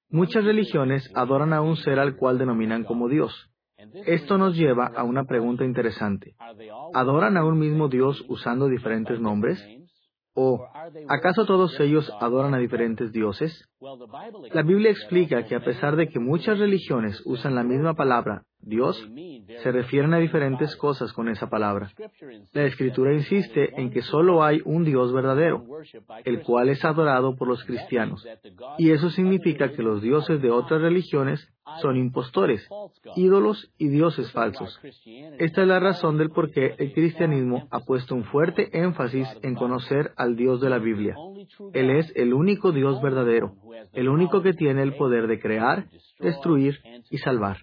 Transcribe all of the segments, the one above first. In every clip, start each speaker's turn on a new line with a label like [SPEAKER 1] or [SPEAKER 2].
[SPEAKER 1] Muchas religiones adoran a un ser al cual denominan como Dios. Esto nos lleva a una pregunta interesante. ¿Adoran a un mismo Dios usando diferentes nombres? ¿O acaso todos ellos adoran a diferentes dioses? La Biblia explica que a pesar de que muchas religiones usan la misma palabra, Dios, se refieren a diferentes cosas con esa palabra. La Escritura insiste en que solo hay un Dios verdadero, el cual es adorado por los cristianos. Y eso significa que los dioses de otras religiones son impostores, ídolos y dioses falsos. Esta es la razón del por qué el cristianismo ha puesto un fuerte énfasis en conocer al Dios de la Biblia. Él es el único Dios verdadero, el único que tiene el poder de crear, destruir y salvar.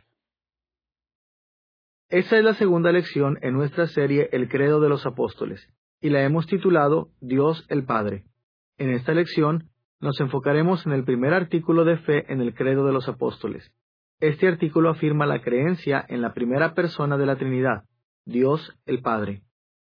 [SPEAKER 1] Esa es la segunda lección en nuestra serie El Credo de los Apóstoles, y la hemos titulado Dios el Padre. En esta lección nos enfocaremos en el primer artículo de fe en el Credo de los Apóstoles. Este artículo afirma la creencia en la primera persona de la Trinidad, Dios el Padre.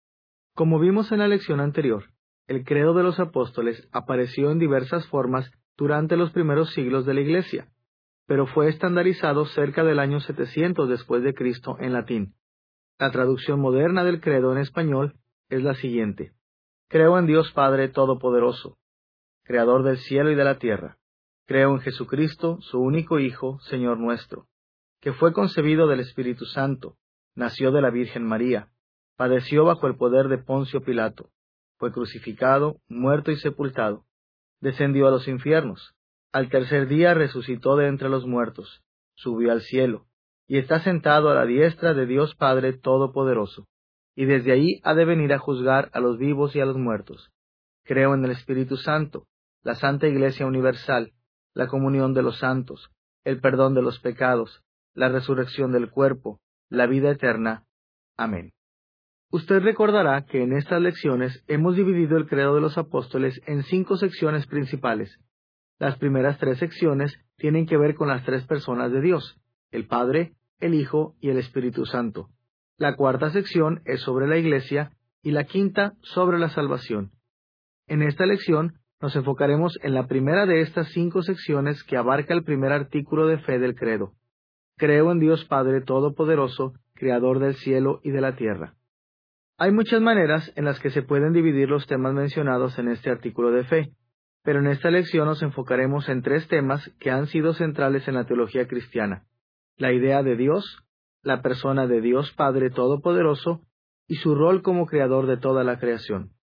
[SPEAKER 1] Como vimos en la lección anterior, el Credo de los Apóstoles apareció en diversas formas durante los primeros siglos de la Iglesia, pero fue estandarizado cerca del año 700 después de Cristo en latín. La traducción moderna del credo en español es la siguiente: Creo en Dios Padre Todopoderoso, Creador del cielo y de la tierra. Creo en Jesucristo, su único Hijo, Señor nuestro, que fue concebido del Espíritu Santo, nació de la Virgen María, padeció bajo el poder de Poncio Pilato, fue crucificado, muerto y sepultado, descendió a los infiernos. Al tercer día resucitó de entre los muertos, subió al cielo, y está sentado a la diestra de Dios Padre Todopoderoso, y desde allí ha de venir a juzgar a los vivos y a los muertos. Creo en el Espíritu Santo, la Santa Iglesia Universal, la comunión de los santos, el perdón de los pecados, la resurrección del cuerpo, la vida eterna. Amén. Usted recordará que en estas lecciones hemos dividido el Credo de los Apóstoles en 5 secciones principales. Las primeras 3 secciones tienen que ver con las 3 personas de Dios, el Padre, el Hijo y el Espíritu Santo. La cuarta sección es sobre la Iglesia y la quinta sobre la salvación. En esta lección nos enfocaremos en la primera de estas 5 secciones que abarca el primer artículo de fe del credo. Creo en Dios Padre Todopoderoso, Creador del cielo y de la tierra. Hay muchas maneras en las que se pueden dividir los temas mencionados en este artículo de fe, pero en esta lección nos enfocaremos en 3 temas que han sido centrales en la teología cristiana: la idea de Dios, la persona de Dios Padre Todopoderoso y su rol como creador de toda la creación.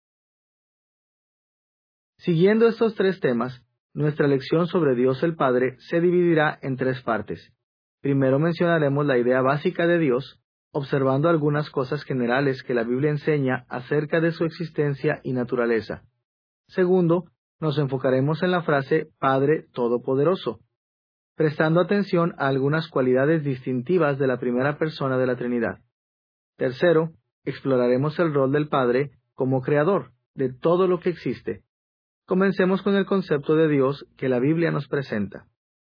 [SPEAKER 1] Siguiendo estos 3 temas, nuestra lección sobre Dios el Padre se dividirá en 3 partes. Primero mencionaremos la idea básica de Dios, observando algunas cosas generales que la Biblia enseña acerca de su existencia y naturaleza. Segundo, nos enfocaremos en la frase Padre Todopoderoso, prestando atención a algunas cualidades distintivas de la primera persona de la Trinidad. Tercero, exploraremos el rol del Padre como creador de todo lo que existe. Comencemos con el concepto de Dios que la Biblia nos presenta.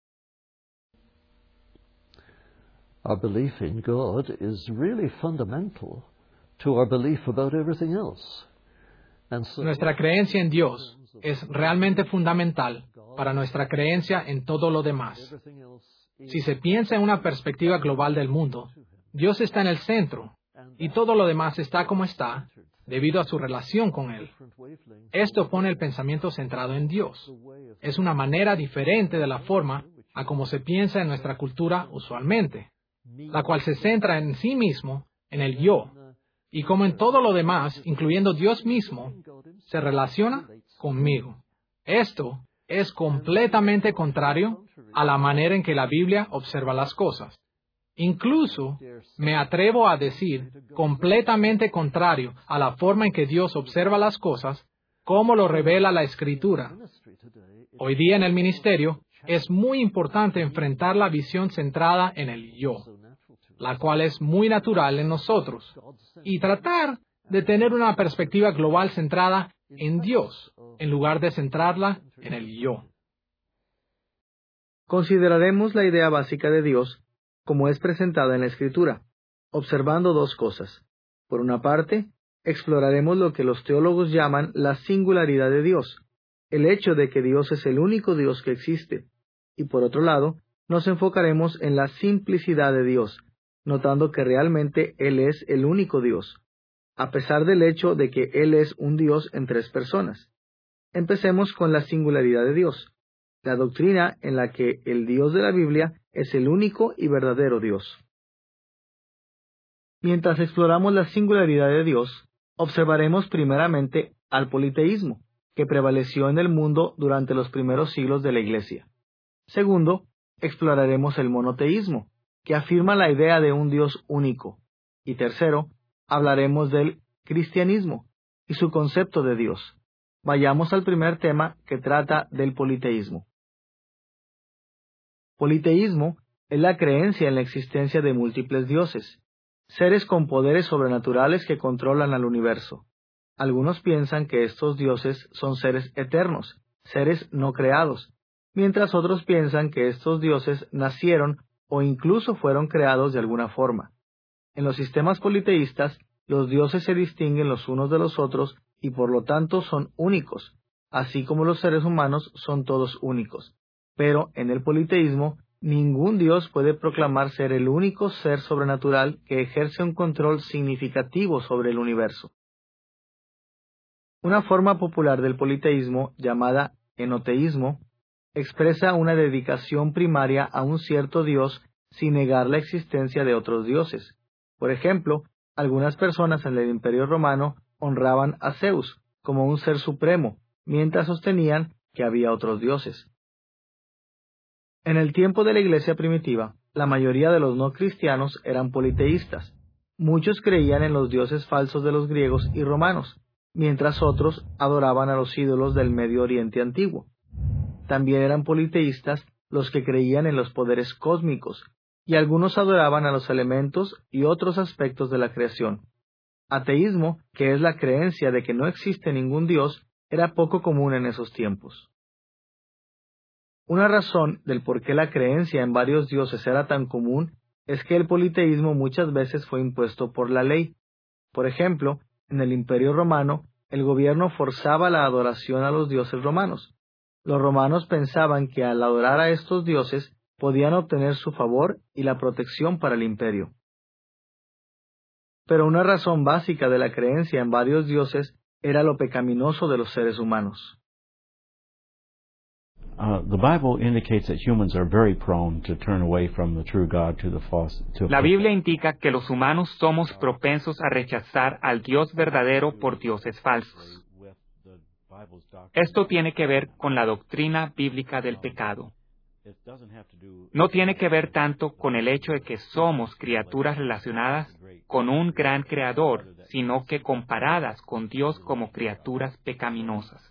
[SPEAKER 2] Our belief in God is really fundamental to our belief about everything else.
[SPEAKER 3] Nuestra creencia en Dios es realmente fundamental para nuestra creencia en todo lo demás. Si se piensa en una perspectiva global del mundo, Dios está en el centro y todo lo demás está como está debido a su relación con Él. Esto pone el pensamiento centrado en Dios. Es una manera diferente de la forma a como se piensa en nuestra cultura usualmente, la cual se centra en sí mismo, en el yo, y como en todo lo demás, incluyendo Dios mismo, se relaciona conmigo. Esto es completamente contrario a la manera en que la Biblia observa las cosas. Incluso me atrevo a decir completamente contrario a la forma en que Dios observa las cosas, como lo revela la Escritura. Hoy día en el ministerio es muy importante enfrentar la visión centrada en el yo, la cual es muy natural en nosotros, y tratar de tener una perspectiva global centrada en Dios, en lugar de centrarla en el yo.
[SPEAKER 1] Consideraremos la idea básica de Dios como es presentada en la Escritura, observando 2 cosas. Por una parte, exploraremos lo que los teólogos llaman la singularidad de Dios, el hecho de que Dios es el único Dios que existe. y por otro lado, nos enfocaremos en la simplicidad de Dios, notando que realmente Él es el único Dios, a pesar del hecho de que Él es un Dios en tres personas. Empecemos con la singularidad de Dios, la doctrina en la que el Dios de la Biblia es el único y verdadero Dios. Mientras exploramos la singularidad de Dios, observaremos primeramente al politeísmo, que prevaleció en el mundo durante los primeros siglos de la Iglesia. Segundo, exploraremos el monoteísmo, que afirma la idea de un Dios único. Y tercero, hablaremos del cristianismo y su concepto de Dios. Vayamos al primer tema, que trata del politeísmo. Politeísmo es la creencia en la existencia de múltiples dioses, seres con poderes sobrenaturales que controlan al universo. Algunos piensan que estos dioses son seres eternos, seres no creados, mientras otros piensan que estos dioses nacieron o incluso fueron creados de alguna forma. En los sistemas politeístas, los dioses se distinguen los unos de los otros y por lo tanto son únicos, así como los seres humanos son todos únicos. Pero en el politeísmo, ningún dios puede proclamar ser el único ser sobrenatural que ejerce un control significativo sobre el universo. Una forma popular del politeísmo, llamada enoteísmo, expresa una dedicación primaria a un cierto dios sin negar la existencia de otros dioses. Por ejemplo, algunas personas en el Imperio Romano honraban a Zeus como un ser supremo, mientras sostenían que había otros dioses. En el tiempo de la Iglesia primitiva, la mayoría de los no cristianos eran politeístas. Muchos creían en los dioses falsos de los griegos y romanos, mientras otros adoraban a los ídolos del Medio Oriente antiguo. También eran politeístas los que creían en los poderes cósmicos, y algunos adoraban a los elementos y otros aspectos de la creación. Ateísmo, que es la creencia de que no existe ningún Dios, era poco común en esos tiempos. Una razón del por qué la creencia en varios dioses era tan común es que el politeísmo muchas veces fue impuesto por la ley. Por ejemplo, en el Imperio Romano, el gobierno forzaba la adoración a los dioses romanos. Los romanos pensaban que al adorar a estos dioses podían obtener su favor y la protección para el imperio. Pero una razón básica de la creencia en varios dioses era lo pecaminoso de los seres humanos.
[SPEAKER 4] La Biblia indica que los humanos somos propensos a rechazar al Dios verdadero por dioses falsos. Esto tiene que ver con la doctrina bíblica del pecado. No tiene que ver tanto con el hecho de que somos criaturas relacionadas con un gran creador, sino que comparadas con Dios como criaturas pecaminosas.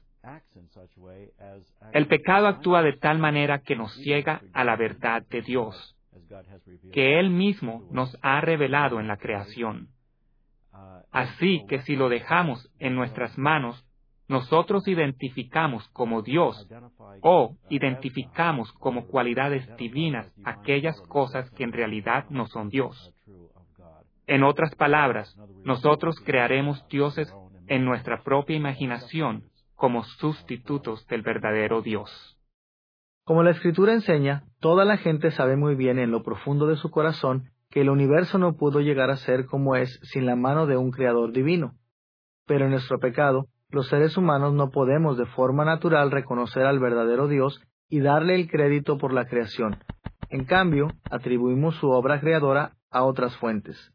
[SPEAKER 4] El pecado actúa de tal manera que nos ciega a la verdad de Dios, que Él mismo nos ha revelado en la creación. Así que si lo dejamos en nuestras manos, nosotros identificamos como Dios o identificamos como cualidades divinas aquellas cosas que en realidad no son Dios. En otras palabras, nosotros crearemos dioses en nuestra propia imaginación como sustitutos del verdadero Dios.
[SPEAKER 1] Como la Escritura enseña, toda la gente sabe muy bien en lo profundo de su corazón que el universo no pudo llegar a ser como es sin la mano de un Creador divino. Pero en nuestro pecado, los seres humanos no podemos de forma natural reconocer al verdadero Dios y darle el crédito por la creación. En cambio, atribuimos su obra creadora a otras fuentes.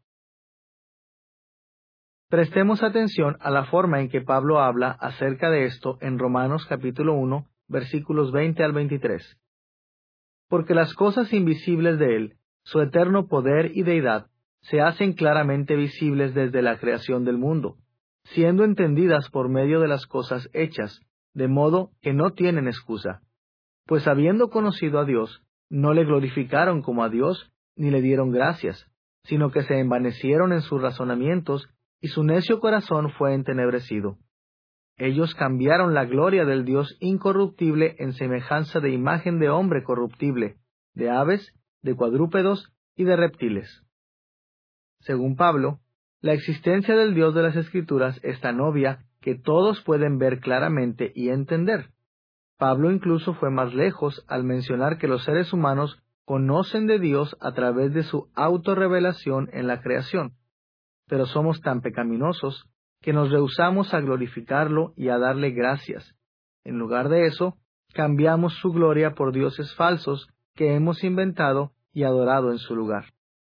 [SPEAKER 1] Prestemos atención a la forma en que Pablo habla acerca de esto en Romanos capítulo 1, versículos 20 al 23. Porque las cosas invisibles de Él, su eterno poder y deidad, se hacen claramente visibles desde la creación del mundo, siendo entendidas por medio de las cosas hechas, de modo que no tienen excusa. Pues habiendo conocido a Dios, no le glorificaron como a Dios, ni le dieron gracias, sino que se envanecieron en sus razonamientos, y su necio corazón fue entenebrecido. Ellos cambiaron la gloria del Dios incorruptible en semejanza de imagen de hombre corruptible, de aves, de cuadrúpedos y de reptiles. Según Pablo, la existencia del Dios de las Escrituras es tan obvia que todos pueden ver claramente y entender. Pablo incluso fue más lejos al mencionar que los seres humanos conocen de Dios a través de su autorrevelación en la creación, pero somos tan pecaminosos que nos rehusamos a glorificarlo y a darle gracias. En lugar de eso, cambiamos su gloria por dioses falsos que hemos inventado y adorado en su lugar.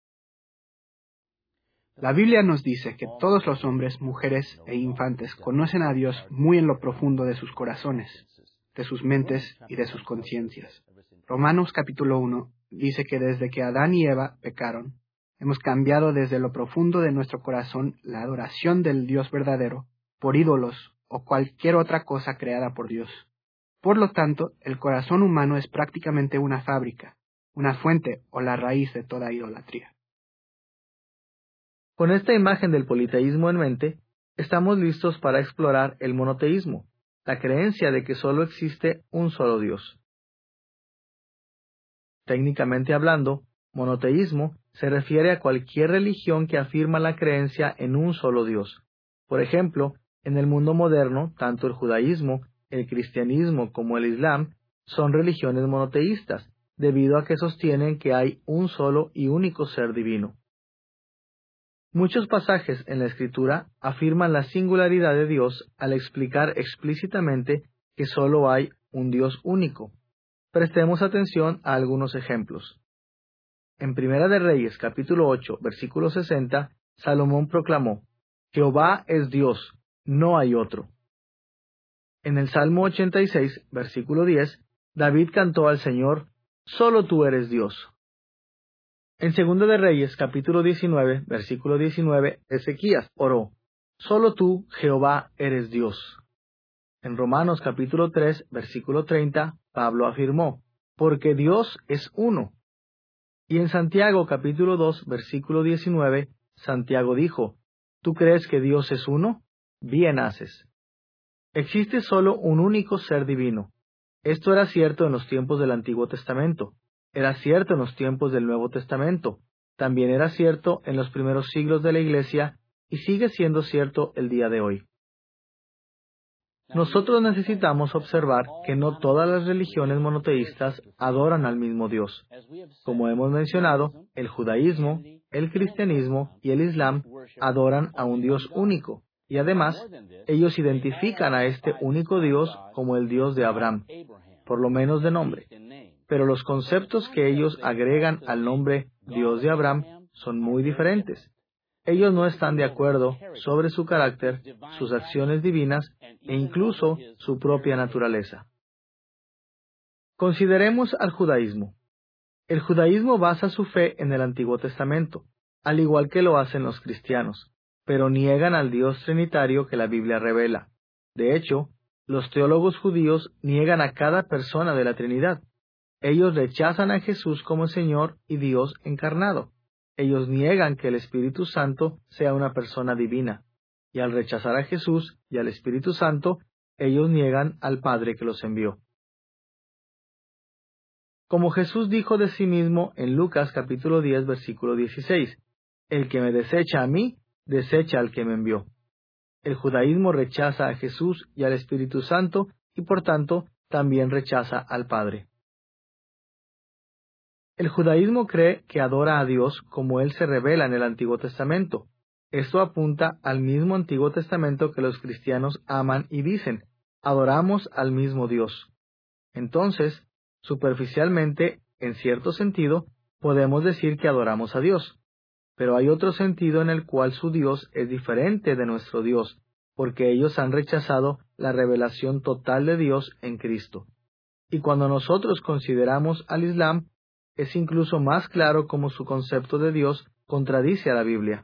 [SPEAKER 5] La Biblia nos dice que todos los hombres, mujeres e infantes conocen a Dios muy en lo profundo de sus corazones, de sus mentes y de sus conciencias. Romanos capítulo 1 dice que desde que Adán y Eva pecaron, hemos cambiado desde lo profundo de nuestro corazón la adoración del Dios verdadero por ídolos o cualquier otra cosa creada por Dios. Por lo tanto, el corazón humano es prácticamente una fábrica, una fuente o la raíz de toda idolatría.
[SPEAKER 1] Con esta imagen del politeísmo en mente, estamos listos para explorar el monoteísmo, la creencia de que solo existe un solo Dios. Técnicamente hablando, monoteísmo se refiere a cualquier religión que afirma la creencia en un solo Dios. Por ejemplo, en el mundo moderno, tanto el judaísmo, el cristianismo como el islam son religiones monoteístas, debido a que sostienen que hay un solo y único ser divino. Muchos pasajes en la Escritura afirman la singularidad de Dios al explicar explícitamente que solo hay un Dios único. Prestemos atención a algunos ejemplos. En Primera de Reyes, capítulo 8, versículo 60, Salomón proclamó: Jehová es Dios, no hay otro. En el Salmo 86, versículo 10, David cantó al Señor: Solo tú eres Dios. En Segunda de Reyes, capítulo 19, versículo 19, Ezequías oró: Solo tú, Jehová, eres Dios. En Romanos, capítulo 3, versículo 30, Pablo afirmó: Porque Dios es uno. Y en Santiago, capítulo 2, versículo 19, Santiago dijo: ¿Tú crees que Dios es uno? Bien haces. Existe solo un único ser divino. Esto era cierto en los tiempos del Antiguo Testamento. Era cierto en los tiempos del Nuevo Testamento. También era cierto en los primeros siglos de la Iglesia y sigue siendo cierto el día de hoy. Nosotros necesitamos observar que no todas las religiones monoteístas adoran al mismo Dios. Como hemos mencionado, el judaísmo, el cristianismo y el islam adoran a un Dios único, y además, ellos identifican a este único Dios como el Dios de Abraham, por lo menos de nombre. Pero los conceptos que ellos agregan al nombre Dios de Abraham son muy diferentes. Ellos no están de acuerdo sobre su carácter, sus acciones divinas e incluso su propia naturaleza. Consideremos al judaísmo. El judaísmo basa su fe en el Antiguo Testamento, al igual que lo hacen los cristianos, pero niegan al Dios trinitario que la Biblia revela. De hecho, los teólogos judíos niegan a cada persona de la Trinidad. Ellos rechazan a Jesús como Señor y Dios encarnado. Ellos niegan que el Espíritu Santo sea una persona divina. Y al rechazar a Jesús y al Espíritu Santo, ellos niegan al Padre que los envió. Como Jesús dijo de sí mismo en Lucas capítulo 10, versículo 16, El que me desecha a mí, desecha al que me envió. El judaísmo rechaza a Jesús y al Espíritu Santo y por tanto también rechaza al Padre. El judaísmo cree que adora a Dios como Él se revela en el Antiguo Testamento. Esto apunta al mismo Antiguo Testamento que los cristianos aman y dicen: adoramos al mismo Dios. Entonces, superficialmente, en cierto sentido, podemos decir que adoramos a Dios. Pero hay otro sentido en el cual su Dios es diferente de nuestro Dios, porque ellos han rechazado la revelación total de Dios en Cristo. Y cuando nosotros consideramos al Islam, es incluso más claro cómo su concepto de Dios contradice a la Biblia.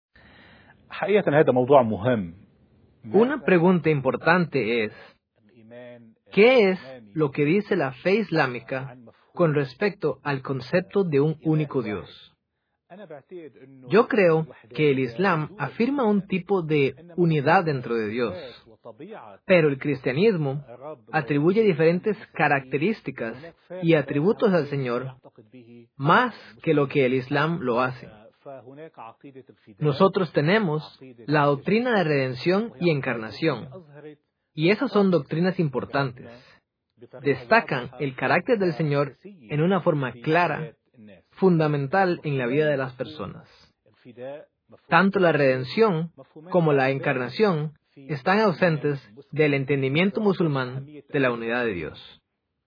[SPEAKER 6] Una pregunta importante es: ¿qué es lo que dice la fe islámica con respecto al concepto de un único Dios? Yo creo que el Islam afirma un tipo de unidad dentro de Dios, pero el cristianismo atribuye diferentes características y atributos al Señor más que lo que el Islam lo hace. Nosotros tenemos la doctrina de redención y encarnación, y esas son doctrinas importantes. destacan el carácter del Señor en una forma clara, fundamental en la vida de las personas. Tanto la redención como la encarnación están ausentes del entendimiento musulmán de la unidad de Dios.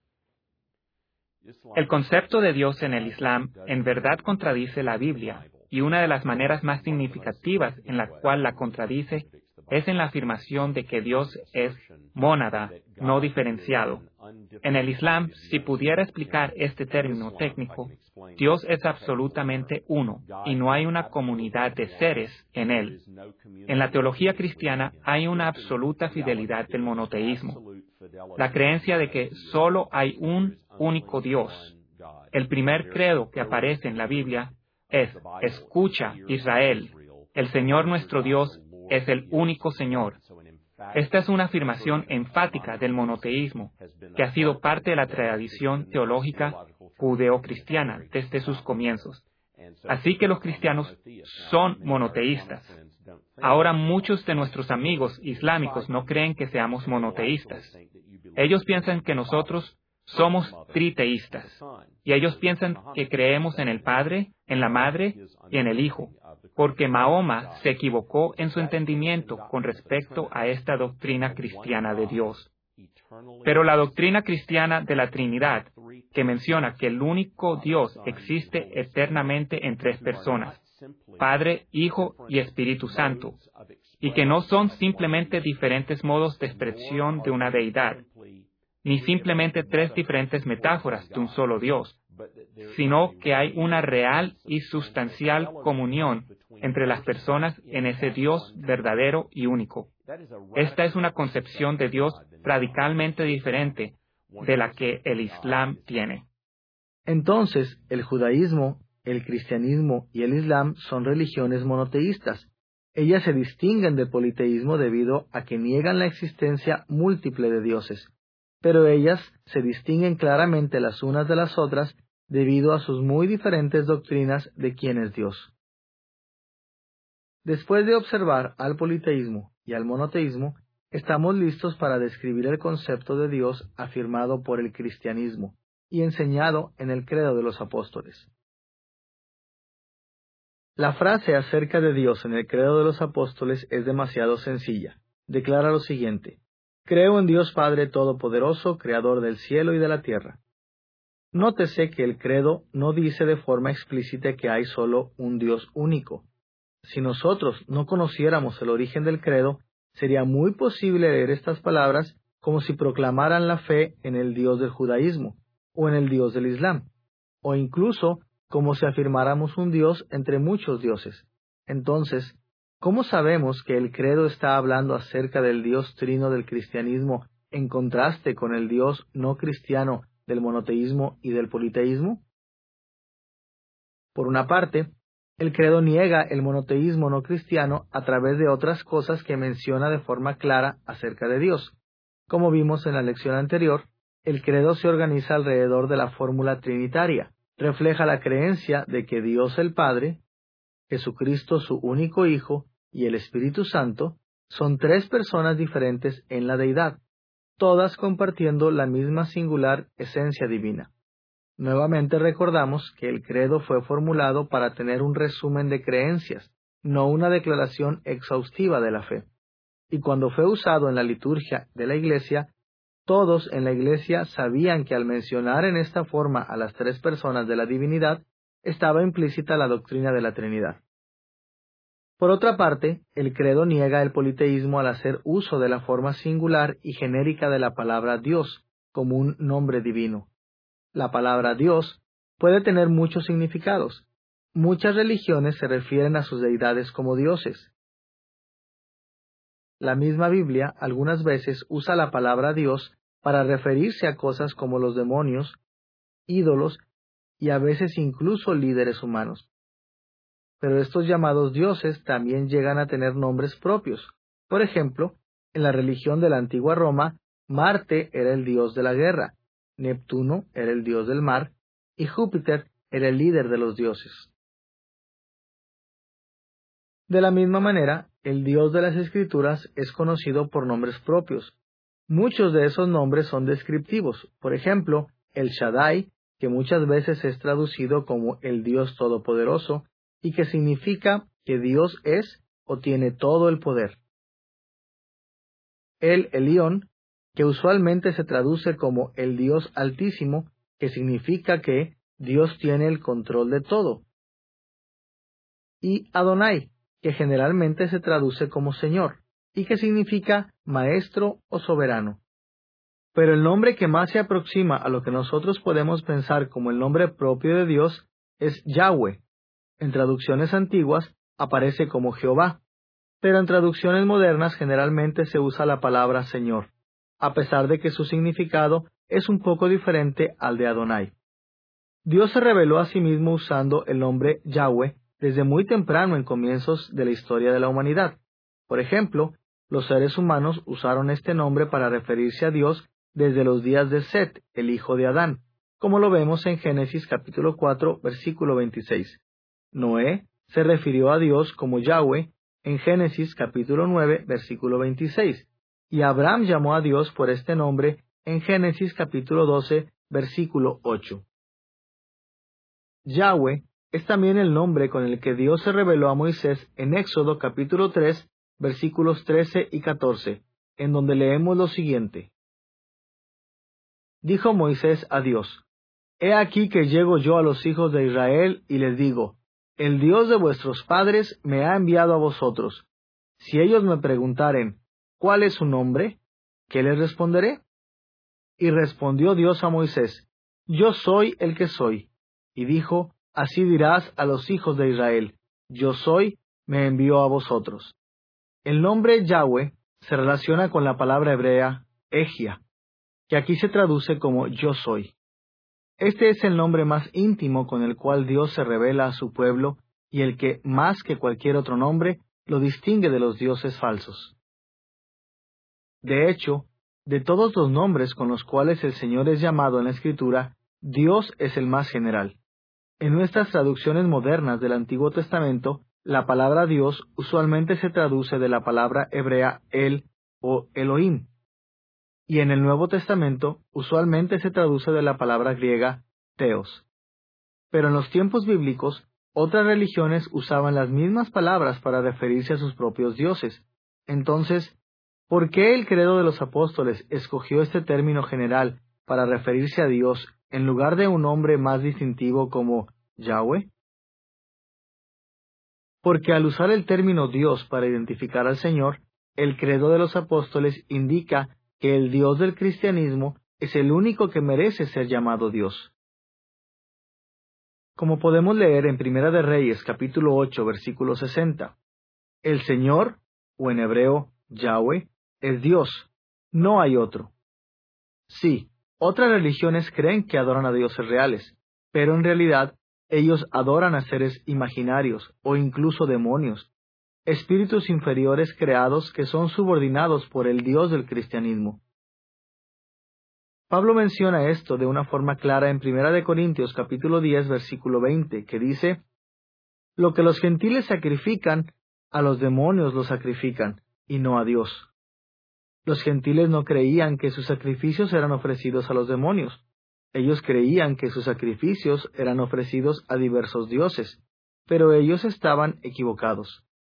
[SPEAKER 4] El concepto de Dios en el Islam en verdad contradice la Biblia, y una de las maneras más significativas en la cual la contradice es en la afirmación de que Dios es mónada, no diferenciado. En el Islam, si pudiera explicar este término técnico, Dios es absolutamente uno, y no hay una comunidad de seres en él. En la teología cristiana hay una absoluta fidelidad del monoteísmo, la creencia de que solo hay un único Dios. El primer credo que aparece en la Biblia es: escucha, Israel, el Señor nuestro Dios es el único Señor. Esta es una afirmación enfática del monoteísmo, que ha sido parte de la tradición teológica judeocristiana desde sus comienzos. Así que los cristianos son monoteístas. Ahora muchos de nuestros amigos islámicos no creen que seamos monoteístas. Ellos piensan que nosotros somos triteístas, y ellos piensan que creemos en el Padre, en la Madre y en el Hijo, porque Mahoma se equivocó en su entendimiento con respecto a esta doctrina cristiana de Dios. Pero la doctrina cristiana de la Trinidad, que menciona que el único Dios existe eternamente en tres personas, Padre, Hijo y Espíritu Santo, y que no son simplemente diferentes modos de expresión de una deidad, ni simplemente tres diferentes metáforas de un solo Dios, sino que hay una real y sustancial comunión entre las personas en ese Dios verdadero y único. Esta es una concepción de Dios radicalmente diferente de la que el Islam tiene.
[SPEAKER 1] Entonces, el judaísmo, el cristianismo y el islam son religiones monoteístas. Ellas se distinguen del politeísmo debido a que niegan la existencia múltiple de dioses, pero ellas se distinguen claramente las unas de las otras debido a sus muy diferentes doctrinas de quién es Dios. Después de observar al politeísmo y al monoteísmo, estamos listos para describir el concepto de Dios afirmado por el cristianismo y enseñado en el Credo de los Apóstoles. La frase acerca de Dios en el Credo de los Apóstoles es demasiado sencilla. Declara lo siguiente: creo en Dios Padre Todopoderoso, Creador del cielo y de la tierra. Nótese que el credo no dice de forma explícita que hay solo un Dios único. Si nosotros no conociéramos el origen del credo, sería muy posible leer estas palabras como si proclamaran la fe en el Dios del judaísmo, o en el Dios del Islam, o incluso como si afirmáramos un Dios entre muchos dioses. Entonces, ¿cómo sabemos que el credo está hablando acerca del Dios trino del cristianismo en contraste con el Dios no cristiano del monoteísmo y del politeísmo? Por una parte, el credo niega el monoteísmo no cristiano a través de otras cosas que menciona de forma clara acerca de Dios. Como vimos en la lección anterior, el credo se organiza alrededor de la fórmula trinitaria. Refleja la creencia de que Dios el Padre, Jesucristo su único Hijo y el Espíritu Santo son tres personas diferentes en la deidad, todas compartiendo la misma singular esencia divina. Nuevamente recordamos que el credo fue formulado para tener un resumen de creencias, no una declaración exhaustiva de la fe. Y cuando fue usado en la liturgia de la Iglesia, todos en la Iglesia sabían que al mencionar en esta forma a las tres personas de la divinidad, estaba implícita la doctrina de la Trinidad. Por otra parte, el credo niega el politeísmo al hacer uso de la forma singular y genérica de la palabra Dios como un nombre divino. La palabra Dios puede tener muchos significados. Muchas religiones se refieren a sus deidades como dioses. La misma Biblia algunas veces usa la palabra Dios para referirse a cosas como los demonios, ídolos y a veces incluso líderes humanos. Pero estos llamados dioses también llegan a tener nombres propios. Por ejemplo, en la religión de la antigua Roma, Marte era el dios de la guerra, Neptuno era el dios del mar y Júpiter era el líder de los dioses. De la misma manera, el Dios de las Escrituras es conocido por nombres propios. Muchos de esos nombres son descriptivos. Por ejemplo, el Shaddai, que muchas veces es traducido como el Dios Todopoderoso, y que significa que Dios es o tiene todo el poder. El Elión, que usualmente se traduce como el Dios Altísimo, que significa que Dios tiene el control de todo. Y Adonai, que generalmente se traduce como Señor, y que significa Maestro o Soberano. Pero el nombre que más se aproxima a lo que nosotros podemos pensar como el nombre propio de Dios es Yahweh. En traducciones antiguas aparece como Jehová, pero en traducciones modernas generalmente se usa la palabra Señor, a pesar de que su significado es un poco diferente al de Adonai. Dios se reveló a sí mismo usando el nombre Yahweh desde muy temprano en comienzos de la historia de la humanidad. Por ejemplo, los seres humanos usaron este nombre para referirse a Dios desde los días de Set, el hijo de Adán, como lo vemos en Génesis capítulo 4, versículo 26. Noé se refirió a Dios como Yahweh en Génesis capítulo 9, versículo 26, y Abraham llamó a Dios por este nombre en Génesis capítulo 12, versículo 8. Yahweh es también el nombre con el que Dios se reveló a Moisés en Éxodo capítulo 3, versículos 13 y 14, en donde leemos lo siguiente. Dijo Moisés a Dios: He aquí que llego yo a los hijos de Israel y les digo: El Dios de vuestros padres me ha enviado a vosotros. Si ellos me preguntaren: ¿Cuál es su nombre? ¿Qué les responderé? Y respondió Dios a Moisés: Yo soy el que soy. Y dijo: Así dirás a los hijos de Israel: Yo soy, me envió a vosotros. El nombre Yahweh se relaciona con la palabra hebrea Egia, que aquí se traduce como yo soy. Este es el nombre más íntimo con el cual Dios se revela a su pueblo y el que, más que cualquier otro nombre, lo distingue de los dioses falsos. De hecho, de todos los nombres con los cuales el Señor es llamado en la Escritura, Dios es el más general. En nuestras traducciones modernas del Antiguo Testamento, la palabra Dios usualmente se traduce de la palabra hebrea El o Elohim, y en el Nuevo Testamento usualmente se traduce de la palabra griega Theos. Pero en los tiempos bíblicos, otras religiones usaban las mismas palabras para referirse a sus propios dioses. Entonces, ¿por qué el credo de los apóstoles escogió este término general para referirse a Dios en lugar de un nombre más distintivo como Yahweh? Porque al usar el término Dios para identificar al Señor, el credo de los apóstoles indica que el Dios del cristianismo es el único que merece ser llamado Dios. Como podemos leer en Primera de Reyes, capítulo 8, versículo 60, el Señor, o en hebreo, Yahweh, es Dios, no hay otro. Sí, otras religiones creen que adoran a dioses reales, pero en realidad ellos adoran a seres imaginarios o incluso demonios, espíritus inferiores creados que son subordinados por el Dios del cristianismo. Pablo menciona esto de una forma clara en 1 Corintios capítulo 10, versículo 20, que dice: Lo que los gentiles sacrifican, a los demonios lo sacrifican, y no a Dios. Los gentiles no creían que sus sacrificios eran ofrecidos a los demonios. Ellos creían que sus sacrificios eran ofrecidos a diversos dioses, pero ellos estaban equivocados.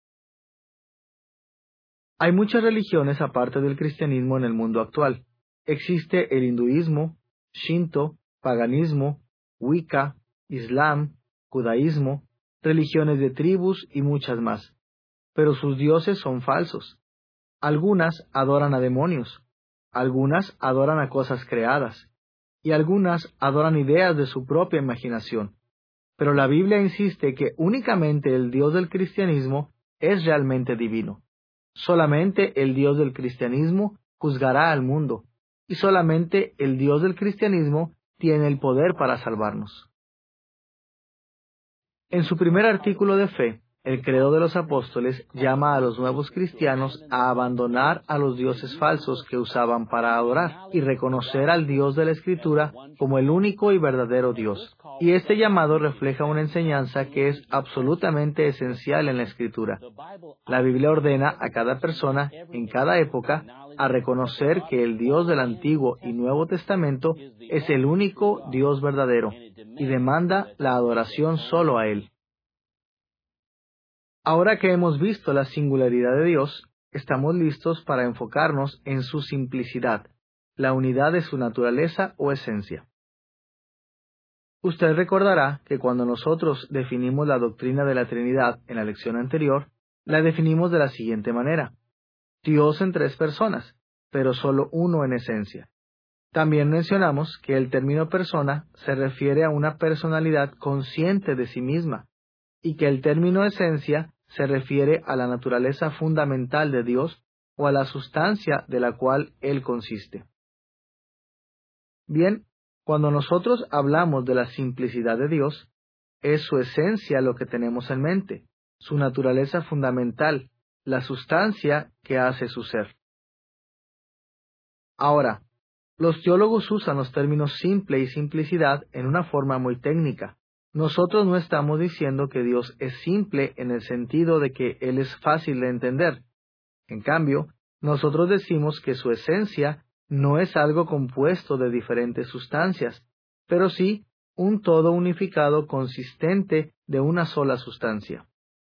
[SPEAKER 1] Hay muchas religiones aparte del cristianismo en el mundo actual. Existe el hinduismo, shinto, paganismo, wicca, islam, judaísmo, religiones de tribus y muchas más. Pero sus dioses son falsos. Algunas adoran a demonios, algunas adoran a cosas creadas, y algunas adoran ideas de su propia imaginación. Pero la Biblia insiste que únicamente el Dios del cristianismo es realmente divino. Solamente el Dios del cristianismo juzgará al mundo, y solamente el Dios del cristianismo tiene el poder para salvarnos. En su primer artículo de fe, el credo de los apóstoles llama a los nuevos cristianos a abandonar a los dioses falsos que usaban para adorar y reconocer al Dios de la Escritura como el único y verdadero Dios. Y este llamado refleja una enseñanza que es absolutamente esencial en la Escritura. La Biblia ordena a cada persona, en cada época, a reconocer que el Dios del Antiguo y Nuevo Testamento es el único Dios verdadero y demanda la adoración solo a Él. Ahora que hemos visto la singularidad de Dios, estamos listos para enfocarnos en su simplicidad, la unidad de su naturaleza o esencia. Usted recordará que cuando nosotros definimos la doctrina de la Trinidad en la lección anterior, la definimos de la siguiente manera: Dios en tres personas, pero solo uno en esencia. También mencionamos que el término persona se refiere a una personalidad consciente de sí misma, y que el término esencia se refiere a la naturaleza fundamental de Dios o a la sustancia de la cual Él consiste. Bien, cuando nosotros hablamos de la simplicidad de Dios, es su esencia lo que tenemos en mente, su naturaleza fundamental, la sustancia que hace su ser. Ahora, los teólogos usan los términos simple y simplicidad en una forma muy técnica. Nosotros no estamos diciendo que Dios es simple en el sentido de que Él es fácil de entender. En cambio, nosotros decimos que su esencia no es algo compuesto de diferentes sustancias, pero sí un todo unificado consistente de una sola sustancia.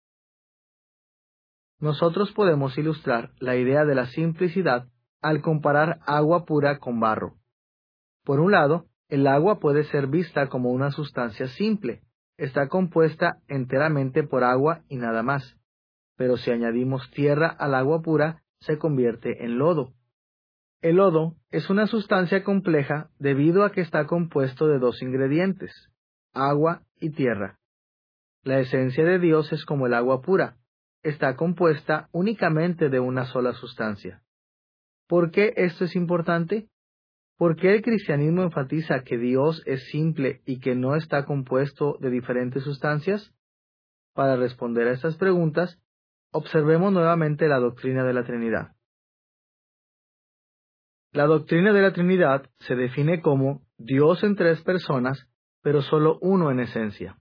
[SPEAKER 1] Nosotros podemos ilustrar la idea de la simplicidad al comparar agua pura con barro. Por un lado, el agua puede ser vista como una sustancia simple. Está compuesta enteramente por agua y nada más. Pero si añadimos tierra al agua pura, se convierte en lodo. El lodo es una sustancia compleja debido a que está compuesto de dos ingredientes, agua y tierra. La esencia de Dios es como el agua pura. Está compuesta únicamente de una sola sustancia. ¿Por qué esto es importante? ¿Por qué el cristianismo enfatiza que Dios es simple y que no está compuesto de diferentes sustancias? Para responder a estas preguntas, observemos nuevamente la doctrina de la Trinidad. La doctrina de la Trinidad se define como Dios en tres personas, pero solo uno en esencia.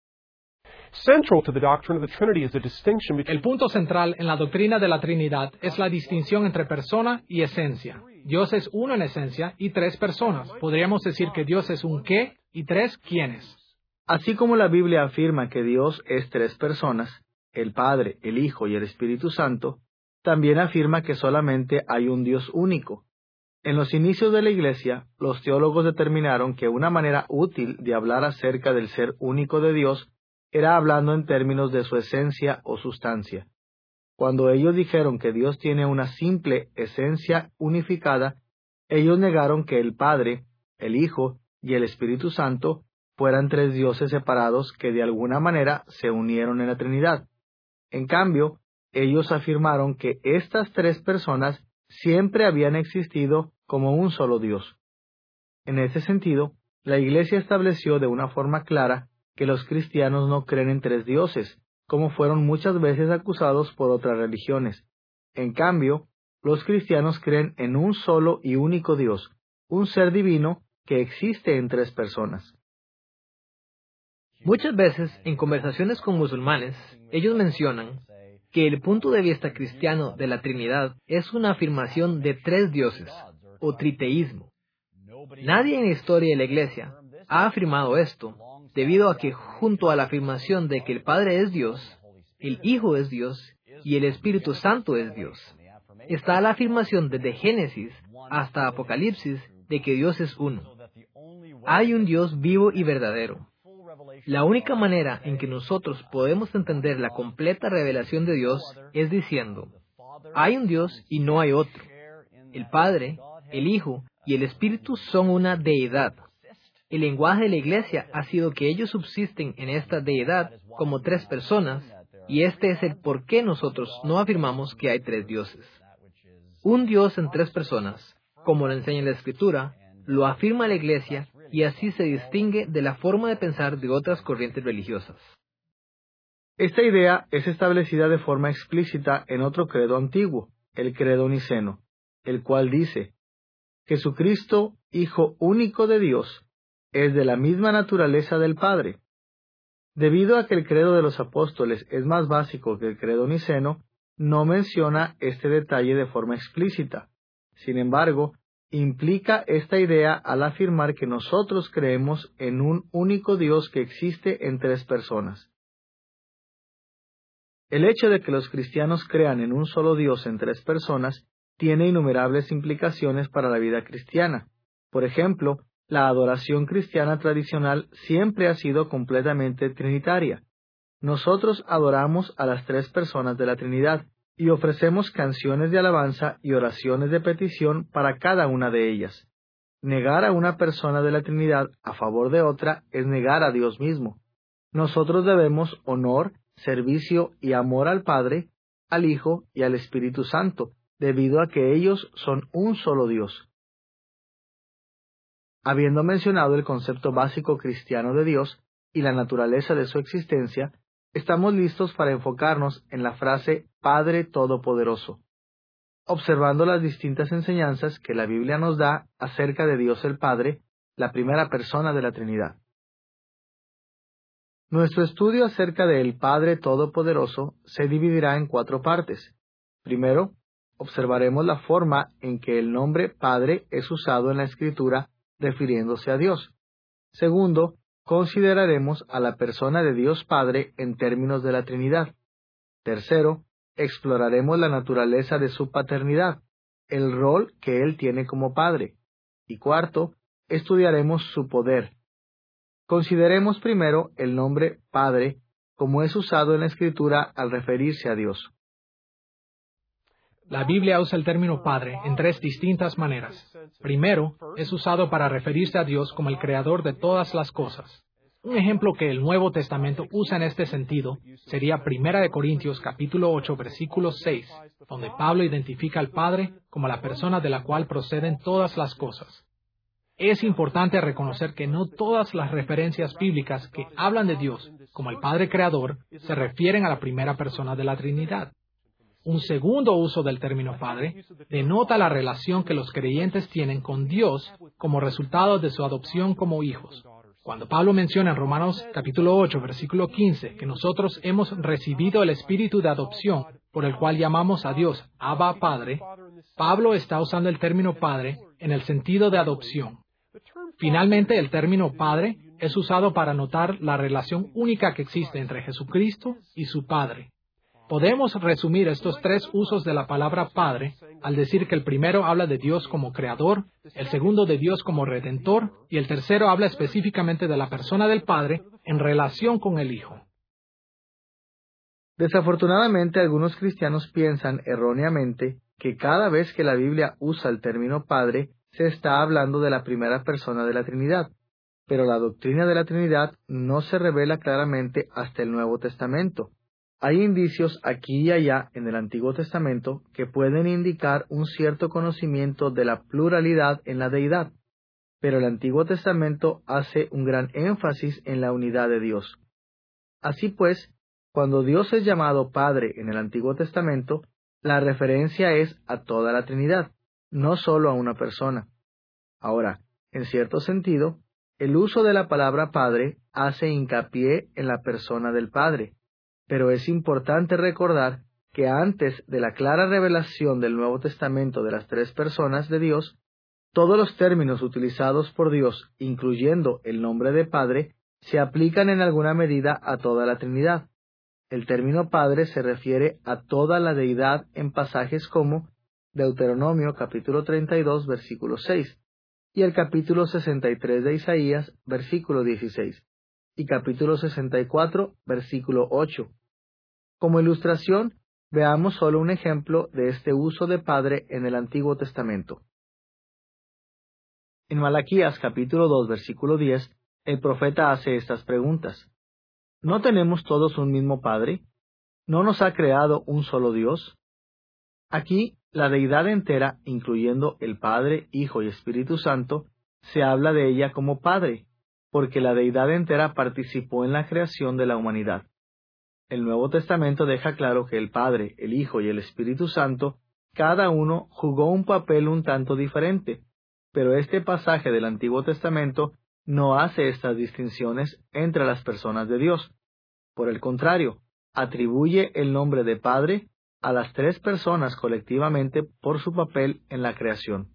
[SPEAKER 3] El punto central en la doctrina de la Trinidad es la distinción entre persona y esencia. Dios es uno en esencia y tres personas. Podríamos decir que Dios es un qué y tres quiénes.
[SPEAKER 1] Así como la Biblia afirma que Dios es tres personas, el Padre, el Hijo y el Espíritu Santo, también afirma que solamente hay un Dios único. En los inicios de la Iglesia, los teólogos determinaron que una manera útil de hablar acerca del ser único de Dios era hablando en términos de su esencia o sustancia. Cuando ellos dijeron que Dios tiene una simple esencia unificada, ellos negaron que el Padre, el Hijo y el Espíritu Santo fueran tres dioses separados que de alguna manera se unieron en la Trinidad. En cambio, ellos afirmaron que estas tres personas siempre habían existido como un solo Dios. En ese sentido, la Iglesia estableció de una forma clara que los cristianos no creen en tres dioses, como fueron muchas veces acusados por otras religiones. En cambio, los cristianos creen en un solo y único Dios, un ser divino que existe en tres personas.
[SPEAKER 6] Muchas veces, en conversaciones con musulmanes, ellos mencionan que el punto de vista cristiano de la Trinidad es una afirmación de tres dioses, o triteísmo. Nadie en la historia de la Iglesia ha afirmado esto, debido a que junto a la afirmación de que el Padre es Dios, el Hijo es Dios y el Espíritu Santo es Dios, está la afirmación desde Génesis hasta Apocalipsis de que Dios es uno. Hay un Dios vivo y verdadero. La única manera en que nosotros podemos entender la completa revelación de Dios es diciendo, hay un Dios y no hay otro. El Padre, el Hijo y el Espíritu son una deidad. El lenguaje de la Iglesia ha sido que ellos subsisten en esta deidad como tres personas, y este es el por qué nosotros no afirmamos que hay tres dioses. Un Dios en tres personas, como lo enseña la Escritura, lo afirma la Iglesia, y así se distingue de la forma de pensar de otras corrientes religiosas.
[SPEAKER 1] Esta idea es establecida de forma explícita en otro credo antiguo, el credo niceno, el cual dice: Jesucristo, Hijo único de Dios, es de la misma naturaleza del Padre. Debido a que el credo de los apóstoles es más básico que el credo niceno, no menciona este detalle de forma explícita, Sin embargo, implica esta idea al afirmar que nosotros creemos en un único Dios que existe en tres personas. El hecho de que los cristianos crean en un solo Dios en tres personas tiene innumerables implicaciones para la vida cristiana. Por ejemplo, la adoración cristiana tradicional siempre ha sido completamente trinitaria. Nosotros adoramos a las tres personas de la Trinidad y ofrecemos canciones de alabanza y oraciones de petición para cada una de ellas. Negar a una persona de la Trinidad a favor de otra es negar a Dios mismo. Nosotros debemos honor, servicio y amor al Padre, al Hijo y al Espíritu Santo, debido a que ellos son un solo Dios. Habiendo mencionado el concepto básico cristiano de Dios y la naturaleza de su existencia, estamos listos para enfocarnos en la frase Padre Todopoderoso, observando las distintas enseñanzas que la Biblia nos da acerca de Dios el Padre, la primera persona de la Trinidad. Nuestro estudio acerca del Padre Todopoderoso se dividirá en 4 partes. Primero, observaremos la forma en que el nombre Padre es usado en la Escritura refiriéndose a Dios. Segundo, consideraremos a la persona de Dios Padre en términos de la Trinidad. Tercero, exploraremos la naturaleza de su paternidad, el rol que Él tiene como Padre. Y cuarto, estudiaremos su poder. Consideremos primero el nombre Padre, como es usado en la Escritura al referirse a Dios.
[SPEAKER 3] La Biblia usa el término Padre en 3 distintas maneras. Primero, es usado para referirse a Dios como el creador de todas las cosas. Un ejemplo que el Nuevo Testamento usa en este sentido sería 1 Corintios capítulo 8, versículo 6, donde Pablo identifica al Padre como la persona de la cual proceden todas las cosas. Es importante reconocer que no todas las referencias bíblicas que hablan de Dios como el Padre Creador se refieren a la primera persona de la Trinidad. Un segundo uso del término Padre denota la relación que los creyentes tienen con Dios como resultado de su adopción como hijos. Cuando Pablo menciona en Romanos capítulo 8, versículo 15, que nosotros hemos recibido el espíritu de adopción por el cual llamamos a Dios Abba Padre, Pablo está usando el término Padre en el sentido de adopción. Finalmente, el término Padre es usado para notar la relación única que existe entre Jesucristo y su Padre. Podemos resumir estos 3 usos de la palabra Padre al decir que el primero habla de Dios como Creador, el segundo de Dios como Redentor y el tercero habla específicamente de la persona del Padre en relación con el Hijo.
[SPEAKER 1] Desafortunadamente, algunos cristianos piensan erróneamente que cada vez que la Biblia usa el término Padre, se está hablando de la primera persona de la Trinidad, pero la doctrina de la Trinidad no se revela claramente hasta el Nuevo Testamento. Hay indicios aquí y allá en el Antiguo Testamento que pueden indicar un cierto conocimiento de la pluralidad en la deidad, pero el Antiguo Testamento hace un gran énfasis en la unidad de Dios. Así pues, cuando Dios es llamado Padre en el Antiguo Testamento, la referencia es a toda la Trinidad, no solo a una persona. Ahora, en cierto sentido, el uso de la palabra Padre hace hincapié en la persona del Padre, pero es importante recordar que antes de la clara revelación del Nuevo Testamento de las 3 personas de Dios, todos los términos utilizados por Dios, incluyendo el nombre de Padre, se aplican en alguna medida a toda la Trinidad. El término Padre se refiere a toda la deidad en pasajes como Deuteronomio capítulo 32, versículo 6, y el capítulo 63 de Isaías, versículo 16, y capítulo 64, versículo 8. Como ilustración, veamos solo un ejemplo de este uso de Padre en el Antiguo Testamento. En Malaquías capítulo 2, versículo 10, el profeta hace estas preguntas. ¿No tenemos todos un mismo Padre? ¿No nos ha creado un solo Dios? Aquí, la deidad entera, incluyendo el Padre, Hijo y Espíritu Santo, se habla de ella como Padre, porque la deidad entera participó en la creación de la humanidad. El Nuevo Testamento deja claro que el Padre, el Hijo y el Espíritu Santo, cada uno jugó un papel un tanto diferente, pero este pasaje del Antiguo Testamento no hace estas distinciones entre las personas de Dios. Por el contrario, atribuye el nombre de Padre a las tres personas colectivamente por su papel en la creación.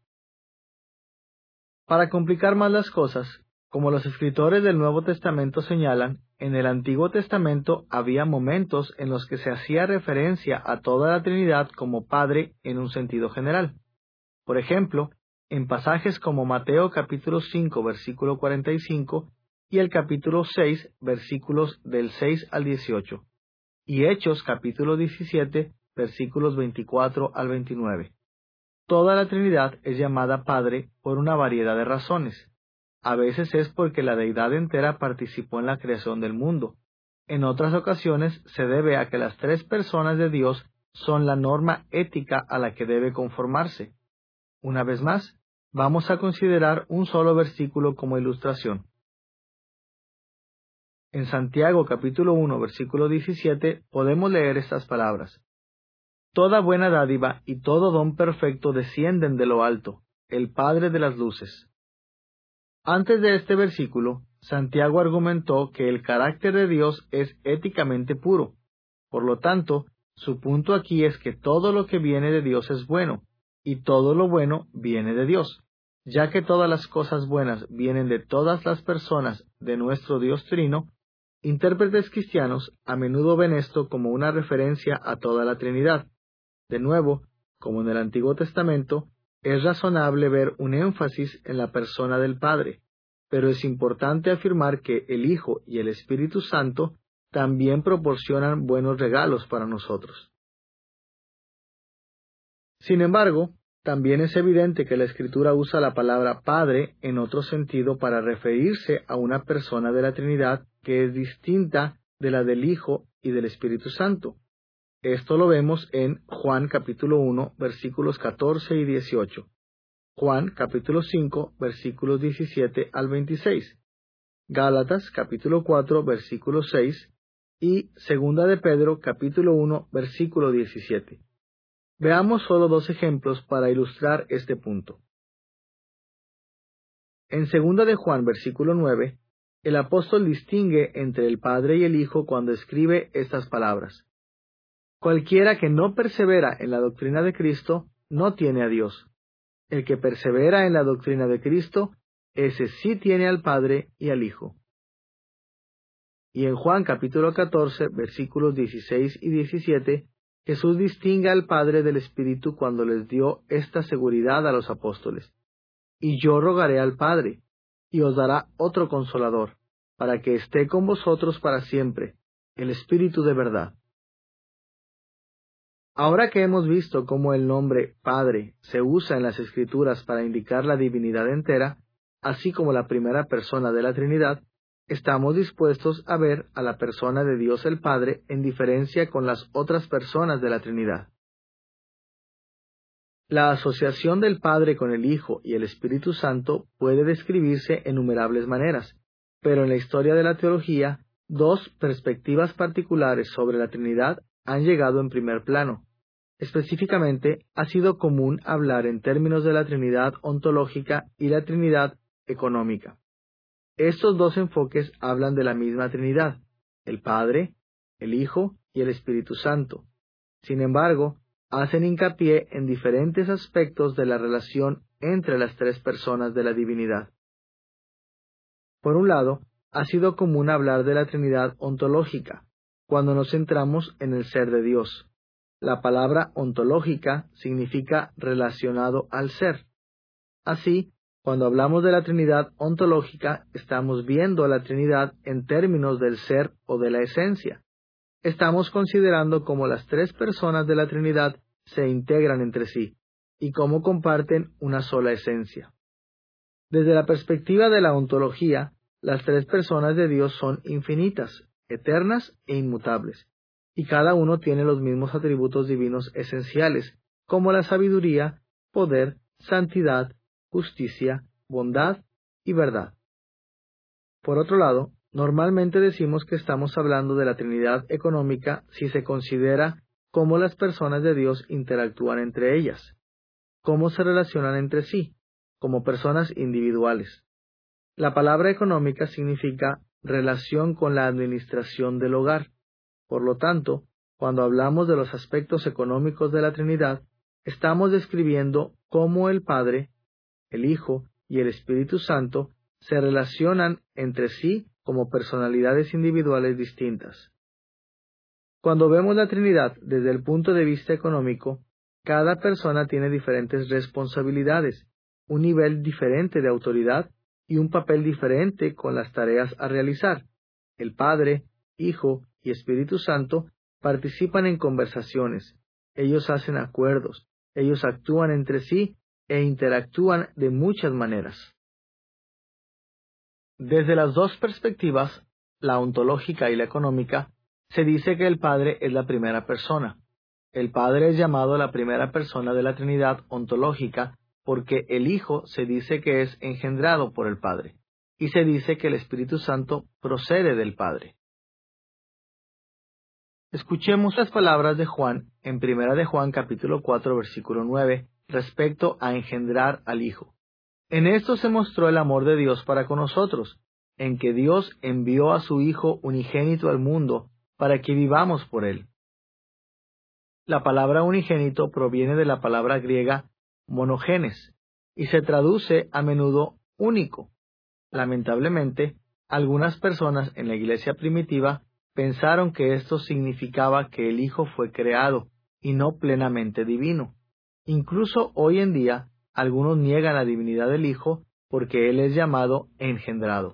[SPEAKER 1] Para complicar más las cosas, como los escritores del Nuevo Testamento señalan, en el Antiguo Testamento había momentos en los que se hacía referencia a toda la Trinidad como Padre en un sentido general. Por ejemplo, en pasajes como Mateo capítulo 5 versículo 45 y el capítulo 6 versículos del 6 al 18, y Hechos capítulo 17 versículos 24 al 29. Toda la Trinidad es llamada Padre por una variedad de razones. A veces es porque la deidad entera participó en la creación del mundo. En otras ocasiones se debe a que las tres personas de Dios son la norma ética a la que debe conformarse. Una vez más, vamos a considerar un solo versículo como ilustración. En Santiago capítulo 1 versículo 17 podemos leer estas palabras: Toda buena dádiva y todo don perfecto descienden de lo alto, el Padre de las luces. Antes de este versículo, Santiago argumentó que el carácter de Dios es éticamente puro. Por lo tanto, su punto aquí es que todo lo que viene de Dios es bueno, y todo lo bueno viene de Dios. Ya que todas las cosas buenas vienen de todas las personas de nuestro Dios Trino, intérpretes cristianos a menudo ven esto como una referencia a toda la Trinidad. De nuevo, como en el Antiguo Testamento, es razonable ver un énfasis en la persona del Padre, pero es importante afirmar que el Hijo y el Espíritu Santo también proporcionan buenos regalos para nosotros. Sin embargo, también es evidente que la Escritura usa la palabra Padre en otro sentido para referirse a una persona de la Trinidad que es distinta de la del Hijo y del Espíritu Santo. Esto lo vemos en Juan capítulo 1, versículos 14 y 18. Juan capítulo 5, versículos 17 al 26. Gálatas capítulo 4, versículo 6. Y Segunda de Pedro capítulo 1, versículo 17. Veamos solo dos ejemplos para ilustrar este punto. En Segunda de Juan versículo 9, el apóstol distingue entre el Padre y el Hijo cuando escribe estas palabras: Cualquiera que no persevera en la doctrina de Cristo no tiene a Dios. El que persevera en la doctrina de Cristo, ese sí tiene al Padre y al Hijo. Y en Juan capítulo 14, versículos 16 y 17, Jesús distingue al Padre del Espíritu cuando les dio esta seguridad a los apóstoles: Y yo rogaré al Padre, y os dará otro Consolador, para que esté con vosotros para siempre, el Espíritu de verdad. Ahora que hemos visto cómo el nombre Padre se usa en las Escrituras para indicar la divinidad entera, así como la primera persona de la Trinidad, estamos dispuestos a ver a la persona de Dios el Padre en diferencia con las otras personas de la Trinidad. La asociación del Padre con el Hijo y el Espíritu Santo puede describirse en innumerables maneras, pero en la historia de la teología, dos perspectivas particulares sobre la Trinidad han llegado en primer plano. Específicamente, ha sido común hablar en términos de la Trinidad ontológica y la Trinidad económica. Estos dos enfoques hablan de la misma Trinidad, el Padre, el Hijo y el Espíritu Santo. Sin embargo, hacen hincapié en diferentes aspectos de la relación entre las tres personas de la divinidad. Por un lado, ha sido común hablar de la Trinidad ontológica, cuando nos centramos en el ser de Dios. La palabra ontológica significa relacionado al ser. Así, cuando hablamos de la Trinidad ontológica, estamos viendo a la Trinidad en términos del ser o de la esencia. Estamos considerando cómo las tres personas de la Trinidad se integran entre sí y cómo comparten una sola esencia. Desde la perspectiva de la ontología, las tres personas de Dios son infinitas, eternas e inmutables, y cada uno tiene los mismos atributos divinos esenciales, como la sabiduría, poder, santidad, justicia, bondad y verdad. Por otro lado, normalmente decimos que estamos hablando de la Trinidad económica si se considera cómo las personas de Dios interactúan entre ellas, cómo se relacionan entre sí, como personas individuales. La palabra económica significa relación con la administración del hogar. Por lo tanto, Cuando hablamos de los aspectos económicos de la Trinidad, estamos describiendo cómo el Padre, el Hijo y el Espíritu Santo se relacionan entre sí como personalidades individuales distintas. Cuando vemos la Trinidad desde el punto de vista económico, cada persona tiene diferentes responsabilidades, un nivel diferente de autoridad y un papel diferente con las tareas a realizar. El Padre, Hijo y Espíritu Santo participan en conversaciones, ellos hacen acuerdos, ellos actúan entre sí e interactúan de muchas maneras. Desde las dos perspectivas, la ontológica y la económica, se dice que el Padre es la primera persona. El Padre es llamado la primera persona de la Trinidad ontológica porque el Hijo se dice que es engendrado por el Padre, y se dice que el Espíritu Santo procede del Padre. Escuchemos las palabras de Juan en 1 de Juan capítulo 4 versículo 9 respecto a engendrar al Hijo. En esto se mostró el amor de Dios para con nosotros, en que Dios envió a su Hijo unigénito al mundo para que vivamos por él. La palabra unigénito proviene de la palabra griega monogenes y se traduce a menudo único. Lamentablemente, algunas personas en la iglesia primitiva pensaron que esto significaba que el Hijo fue creado y no plenamente divino. Incluso hoy en día, algunos niegan la divinidad del Hijo porque Él es llamado engendrado.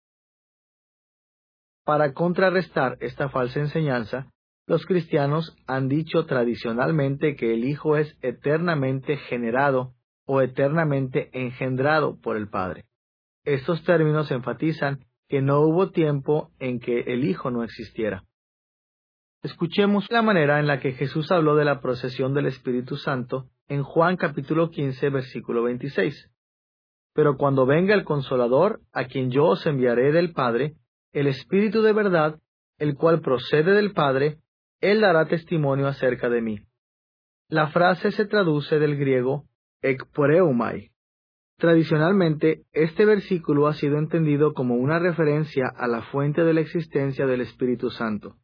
[SPEAKER 1] Para contrarrestar esta falsa enseñanza, los cristianos han dicho tradicionalmente que el Hijo es eternamente generado o eternamente engendrado por el Padre. Estos términos enfatizan que no hubo tiempo en que el Hijo no existiera. Escuchemos la manera en la que Jesús habló de la procesión del Espíritu Santo en Juan capítulo 15, versículo 26. Pero cuando venga el Consolador, a quien yo os enviaré del Padre, el Espíritu de verdad, el cual procede del Padre, Él dará testimonio acerca de mí. La frase se traduce del griego ekporeumai. Tradicionalmente, este versículo ha sido entendido como una referencia a la fuente de la existencia del Espíritu Santo.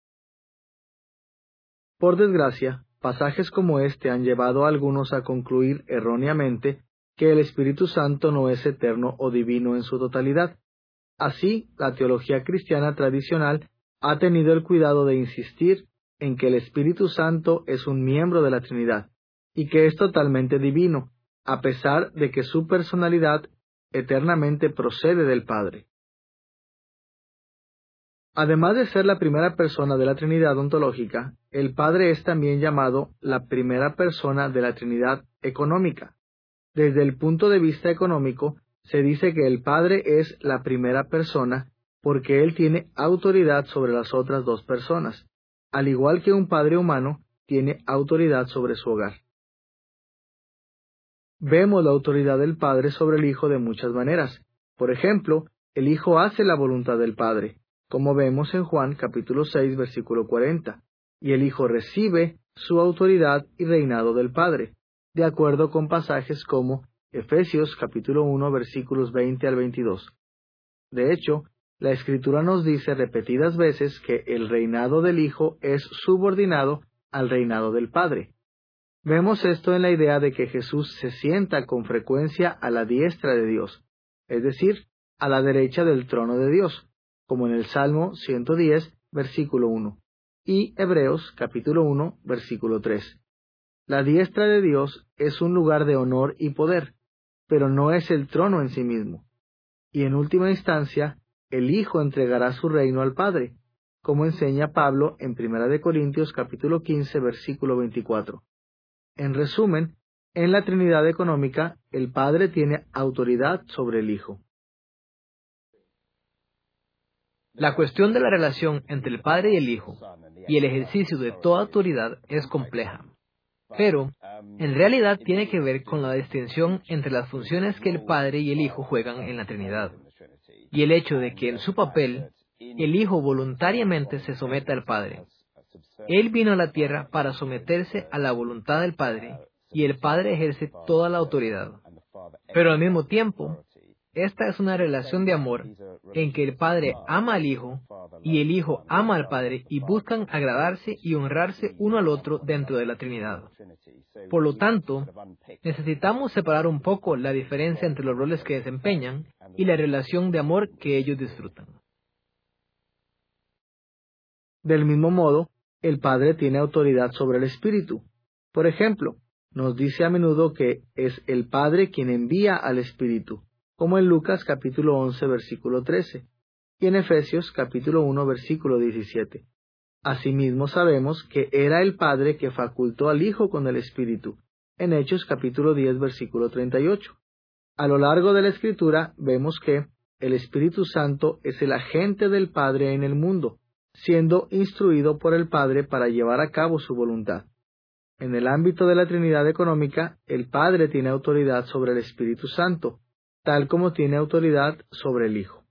[SPEAKER 1] Por desgracia, pasajes como este han llevado a algunos a concluir erróneamente que el Espíritu Santo no es eterno o divino en su totalidad. Así, la teología cristiana tradicional ha tenido el cuidado de insistir en que el Espíritu Santo es un miembro de la Trinidad y que es totalmente divino, a pesar de que su personalidad eternamente procede del Padre. Además de ser la primera persona de la Trinidad ontológica, el Padre es también llamado la primera persona de la Trinidad económica. Desde el punto de vista económico, se dice que el Padre es la primera persona porque Él tiene autoridad sobre las otras dos personas, al igual que un padre humano tiene autoridad sobre su hogar. Vemos la autoridad del Padre sobre el Hijo de muchas maneras. Por ejemplo, el Hijo hace la voluntad del Padre, como vemos en Juan capítulo 6, versículo 40, y el Hijo recibe su autoridad y reinado del Padre, de acuerdo con pasajes como Efesios capítulo 1, versículos 20 al 22. De hecho, la Escritura nos dice repetidas veces que el reinado del Hijo es subordinado al reinado del Padre. Vemos esto en la idea de que Jesús se sienta con frecuencia a la diestra de Dios, es decir, a la derecha del trono de Dios, como en el Salmo 110, versículo 1, y Hebreos capítulo 1, versículo 3. La diestra de Dios es un lugar de honor y poder, pero no es el trono en sí mismo. Y en última instancia, el Hijo entregará su reino al Padre, como enseña Pablo en 1 Corintios capítulo 15, versículo 24. En resumen, en la Trinidad económica, el Padre tiene autoridad sobre el Hijo.
[SPEAKER 6] La cuestión de la relación entre el Padre y el Hijo y el ejercicio de toda autoridad es compleja, pero en realidad tiene que ver con la distinción entre las funciones que el Padre y el Hijo juegan en la Trinidad, y el hecho de que en su papel, el Hijo voluntariamente se someta al Padre. Él vino a la tierra para someterse a la voluntad del Padre, y el Padre ejerce toda la autoridad. Pero al mismo tiempo, esta es una relación de amor en que el Padre ama al Hijo y el Hijo ama al Padre y buscan agradarse y honrarse uno al otro dentro de la Trinidad. Por lo tanto, necesitamos separar un poco la diferencia entre los roles que desempeñan y la relación de amor que ellos disfrutan.
[SPEAKER 1] Del mismo modo, el Padre tiene autoridad sobre el Espíritu. Por ejemplo, nos dice a menudo que es el Padre quien envía al Espíritu, como en Lucas capítulo 11, versículo 13, y en Efesios capítulo 1, versículo 17. Asimismo sabemos que era el Padre que facultó al Hijo con el Espíritu, en Hechos capítulo 10, versículo 38. A lo largo de la Escritura vemos que el Espíritu Santo es el agente del Padre en el mundo, siendo instruido por el Padre para llevar a cabo su voluntad. En el ámbito de la Trinidad económica, el Padre tiene autoridad sobre el Espíritu Santo, tal como tiene autoridad sobre el Hijo.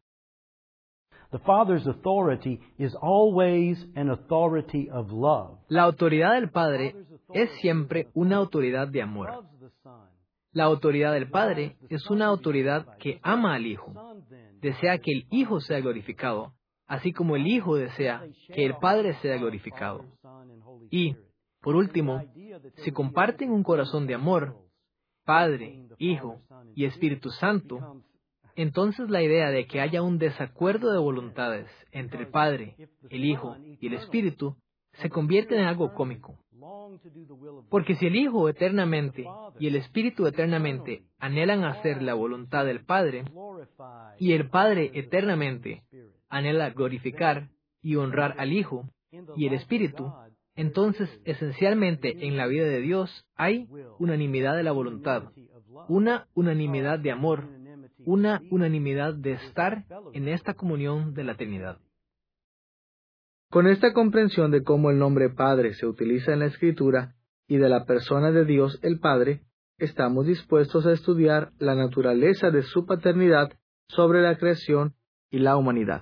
[SPEAKER 6] La autoridad del Padre es siempre una autoridad de amor. La autoridad del Padre es una autoridad que ama al Hijo, desea que el Hijo sea glorificado, así como el Hijo desea que el Padre sea glorificado. Y, por último, si comparten un corazón de amor, Padre, Hijo y Espíritu Santo, entonces la idea de que haya un desacuerdo de voluntades entre el Padre, el Hijo y el Espíritu se convierte en algo cómico. Porque si el Hijo eternamente y el Espíritu eternamente anhelan hacer la voluntad del Padre, y el Padre eternamente anhela glorificar y honrar al Hijo y el Espíritu, entonces esencialmente en la vida de Dios hay unanimidad de la voluntad, una unanimidad de amor, una unanimidad de estar en esta comunión de la Trinidad.
[SPEAKER 1] Con esta comprensión de cómo el nombre Padre se utiliza en la Escritura y de la persona de Dios el Padre, estamos dispuestos a estudiar la naturaleza de su paternidad sobre la creación y la humanidad.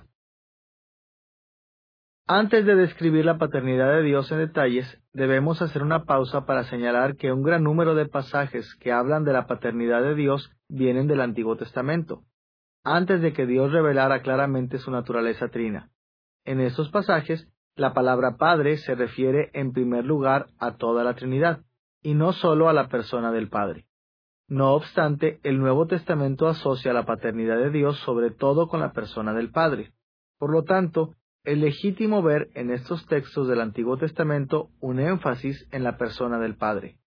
[SPEAKER 1] Antes de describir la paternidad de Dios en detalles, debemos hacer una pausa para señalar que un gran número de pasajes que hablan de la paternidad de Dios vienen del Antiguo Testamento, antes de que Dios revelara claramente su naturaleza trina. En estos pasajes, la palabra Padre se refiere en primer lugar a toda la Trinidad, y no solo a la persona del Padre. No obstante, el Nuevo Testamento asocia la paternidad de Dios sobre todo con la persona del Padre. Por lo tanto, es legítimo ver en estos textos del Antiguo Testamento un énfasis en la persona del Padre.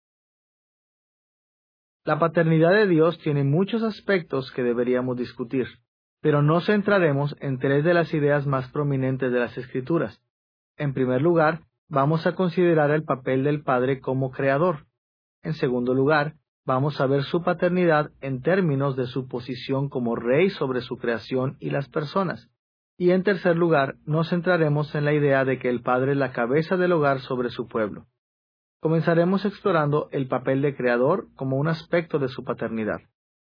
[SPEAKER 1] La paternidad de Dios tiene muchos aspectos que deberíamos discutir, pero nos centraremos en tres de las ideas más prominentes de las Escrituras. En primer lugar, vamos a considerar el papel del Padre como creador. En segundo lugar, vamos a ver su paternidad en términos de su posición como rey sobre su creación y las personas. Y en tercer lugar, nos centraremos en la idea de que el Padre es la cabeza del hogar sobre su pueblo. Comenzaremos explorando el papel de creador como un aspecto de su paternidad.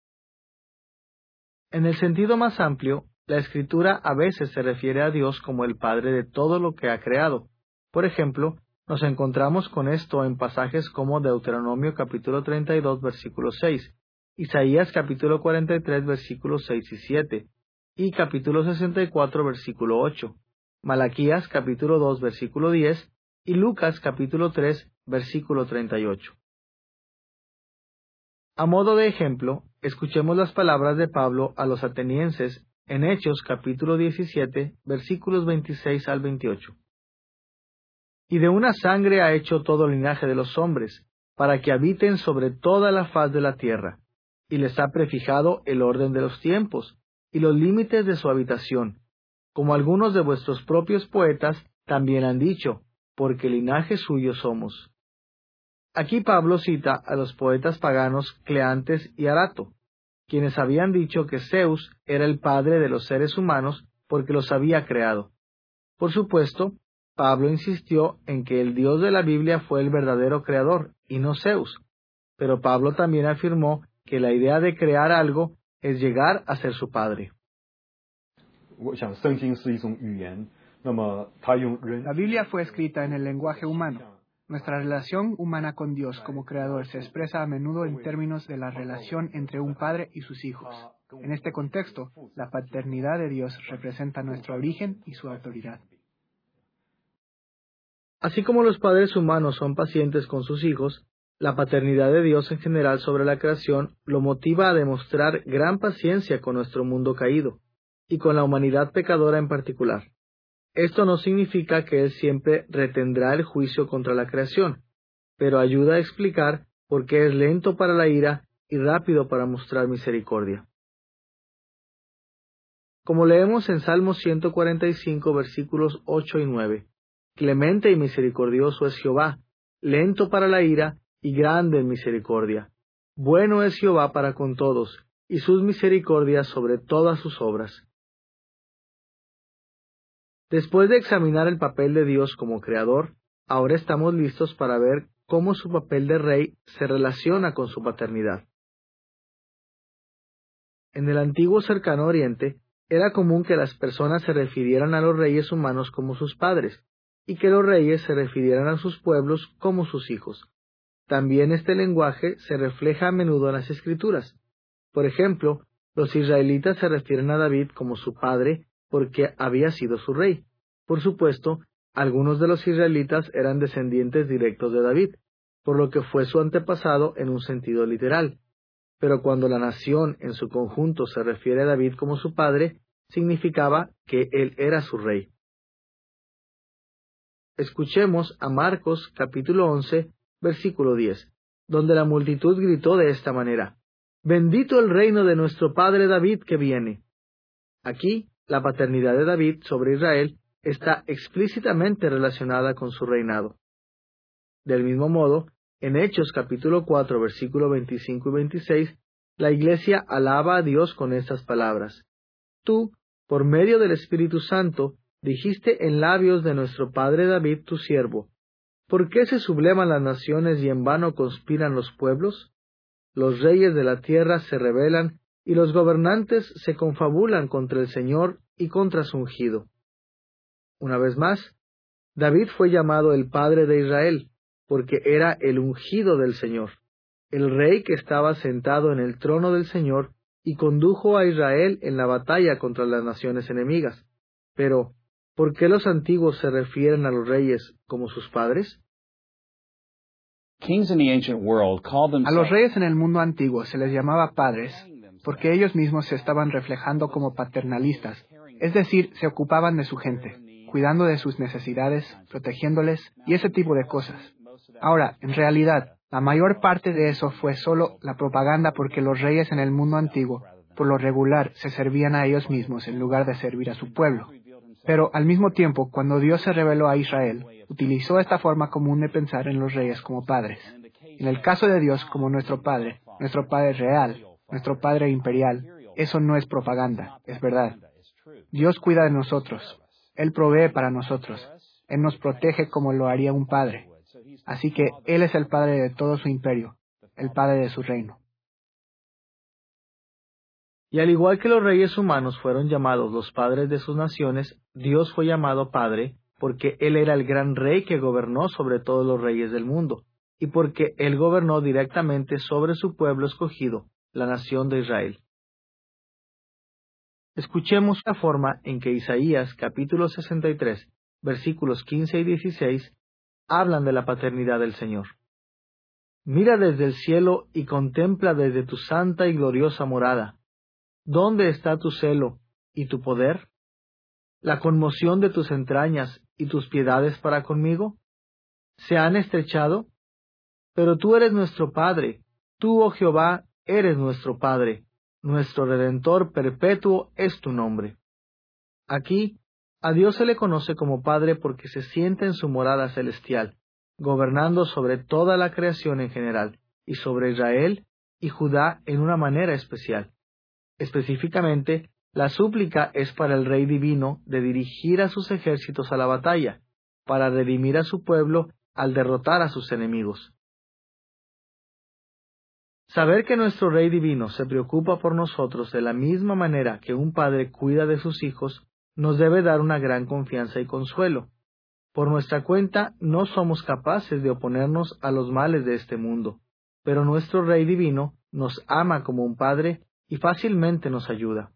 [SPEAKER 1] En el sentido más amplio, la Escritura a veces se refiere a Dios como el Padre de todo lo que ha creado. Por ejemplo, nos encontramos con esto en pasajes como Deuteronomio capítulo 32, versículo 6, Isaías capítulo 43, versículos 6 y 7, y capítulo 64, versículo 8, Malaquías capítulo 2, versículo 10, y Lucas capítulo 3, versículo 38. A modo de ejemplo, escuchemos las palabras de Pablo a los atenienses en Hechos capítulo 17, versículos 26 al 28. Y de una sangre ha hecho todo linaje de los hombres, para que habiten sobre toda la faz de la tierra, y les ha prefijado el orden de los tiempos, y los límites de su habitación, como algunos de vuestros propios poetas también han dicho, porque linaje suyo somos. Aquí Pablo cita a los poetas paganos Cleantes y Arato, quienes habían dicho que Zeus era el padre de los seres humanos porque los había creado. Por supuesto, Pablo insistió en que el Dios de la Biblia fue el verdadero creador y no Zeus, pero Pablo también afirmó que la idea de crear algo es llegar a ser su padre.
[SPEAKER 5] La Biblia fue escrita en el lenguaje humano. Nuestra relación humana con Dios como creador se expresa a menudo en términos de la relación entre un padre y sus hijos. En este contexto, la paternidad de Dios representa nuestro origen y su autoridad.
[SPEAKER 1] Así como los padres humanos son pacientes con sus hijos, la paternidad de Dios en general sobre la creación lo motiva a demostrar gran paciencia con nuestro mundo caído, y con la humanidad pecadora en particular. Esto no significa que Él siempre retendrá el juicio contra la creación, pero ayuda a explicar por qué es lento para la ira y rápido para mostrar misericordia. Como leemos en Salmos 145, versículos 8 y 9, clemente y misericordioso es Jehová, lento para la ira y grande en misericordia. Bueno es Jehová para con todos, y sus misericordias sobre todas sus obras. Después de examinar el papel de Dios como creador, ahora estamos listos para ver cómo su papel de rey se relaciona con su paternidad. En el antiguo cercano oriente, era común que las personas se refirieran a los reyes humanos como sus padres, y que los reyes se refirieran a sus pueblos como sus hijos. También este lenguaje se refleja a menudo en las Escrituras. Por ejemplo, los israelitas se refieren a David como su padre porque había sido su rey. Por supuesto, algunos de los israelitas eran descendientes directos de David, por lo que fue su antepasado en un sentido literal. Pero cuando la nación en su conjunto se refiere a David como su padre, significaba que él era su rey. Escuchemos a Marcos capítulo 11, versículo 10, donde la multitud gritó de esta manera: «Bendito el reino de nuestro padre David que viene». Aquí, la paternidad de David sobre Israel está explícitamente relacionada con su reinado. Del mismo modo, en Hechos capítulo 4, versículo 25 y 26, la Iglesia alaba a Dios con estas palabras: «Tú, por medio del Espíritu Santo, dijiste en labios de nuestro padre David, tu siervo: ¿por qué se sublevan las naciones y en vano conspiran los pueblos? Los reyes de la tierra se rebelan y los gobernantes se confabulan contra el Señor y contra su ungido». Una vez más, David fue llamado el padre de Israel, porque era el ungido del Señor, el rey que estaba sentado en el trono del Señor y condujo a Israel en la batalla contra las naciones enemigas. Pero, ¿por qué los antiguos se refieren a los reyes como sus padres?
[SPEAKER 5] A los reyes en el mundo antiguo se les llamaba padres porque ellos mismos se estaban reflejando como paternalistas, es decir, se ocupaban de su gente, cuidando de sus necesidades, protegiéndoles y ese tipo de cosas. Ahora, en realidad, la mayor parte de eso fue solo la propaganda porque los reyes en el mundo antiguo, por lo regular, se servían a ellos mismos en lugar de servir a su pueblo. Pero al mismo tiempo, cuando Dios se reveló a Israel, utilizó esta forma común de pensar en los reyes como padres. En el caso de Dios como nuestro Padre real, nuestro Padre imperial, eso no es propaganda, es verdad. Dios cuida de nosotros. Él provee para nosotros. Él nos protege como lo haría un padre. Así que Él es el Padre de todo su imperio, el Padre de su reino.
[SPEAKER 1] Y al igual que los reyes humanos fueron llamados los padres de sus naciones, Dios fue llamado Padre porque Él era el gran rey que gobernó sobre todos los reyes del mundo, y porque Él gobernó directamente sobre su pueblo escogido, la nación de Israel. Escuchemos la forma en que Isaías capítulo 63, versículos 15 y 16, hablan de la paternidad del Señor. «Mira desde el cielo y contempla desde tu santa y gloriosa morada. ¿Dónde está tu celo y tu poder? ¿La conmoción de tus entrañas y tus piedades para conmigo? ¿Se han estrechado? Pero tú eres nuestro Padre, tú, oh Jehová, eres nuestro Padre, nuestro Redentor perpetuo es tu nombre». Aquí, a Dios se le conoce como Padre porque se sienta en su morada celestial, gobernando sobre toda la creación en general, y sobre Israel y Judá en una manera especial. Específicamente, la súplica es para el Rey Divino de dirigir a sus ejércitos a la batalla, para redimir a su pueblo al derrotar a sus enemigos. Saber que nuestro Rey Divino se preocupa por nosotros de la misma manera que un padre cuida de sus hijos, nos debe dar una gran confianza y consuelo. Por nuestra cuenta, no somos capaces de oponernos a los males de este mundo, pero nuestro Rey Divino nos ama como un padre y fácilmente nos ayuda.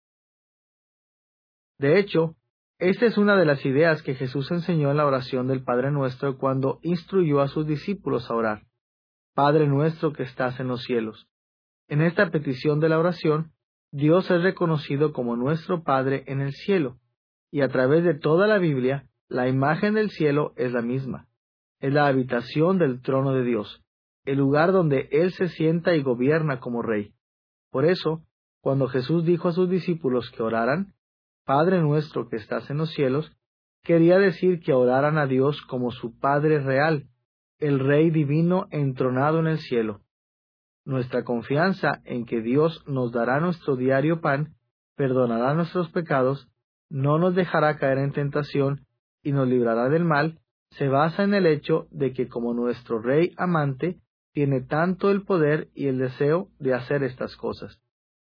[SPEAKER 1] De hecho, esta es una de las ideas que Jesús enseñó en la oración del Padre Nuestro cuando instruyó a sus discípulos a orar. Padre nuestro que estás en los cielos. En esta petición de la oración, Dios es reconocido como nuestro Padre en el cielo, y a través de toda la Biblia, la imagen del cielo es la misma. Es la habitación del trono de Dios, el lugar donde Él se sienta y gobierna como Rey. Por eso, cuando Jesús dijo a sus discípulos que oraran, Padre nuestro que estás en los cielos, quería decir que oraran a Dios como su Padre real, el Rey divino entronado en el cielo. Nuestra confianza en que Dios nos dará nuestro diario pan, perdonará nuestros pecados, no nos dejará caer en tentación y nos librará del mal, se basa en el hecho de que como nuestro Rey amante, tiene tanto el poder y el deseo de hacer estas cosas.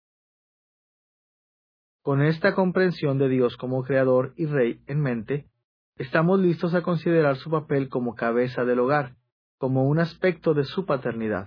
[SPEAKER 1] Con esta comprensión de Dios como Creador y Rey en mente, estamos listos a considerar su papel como cabeza del hogar, como un aspecto de su paternidad.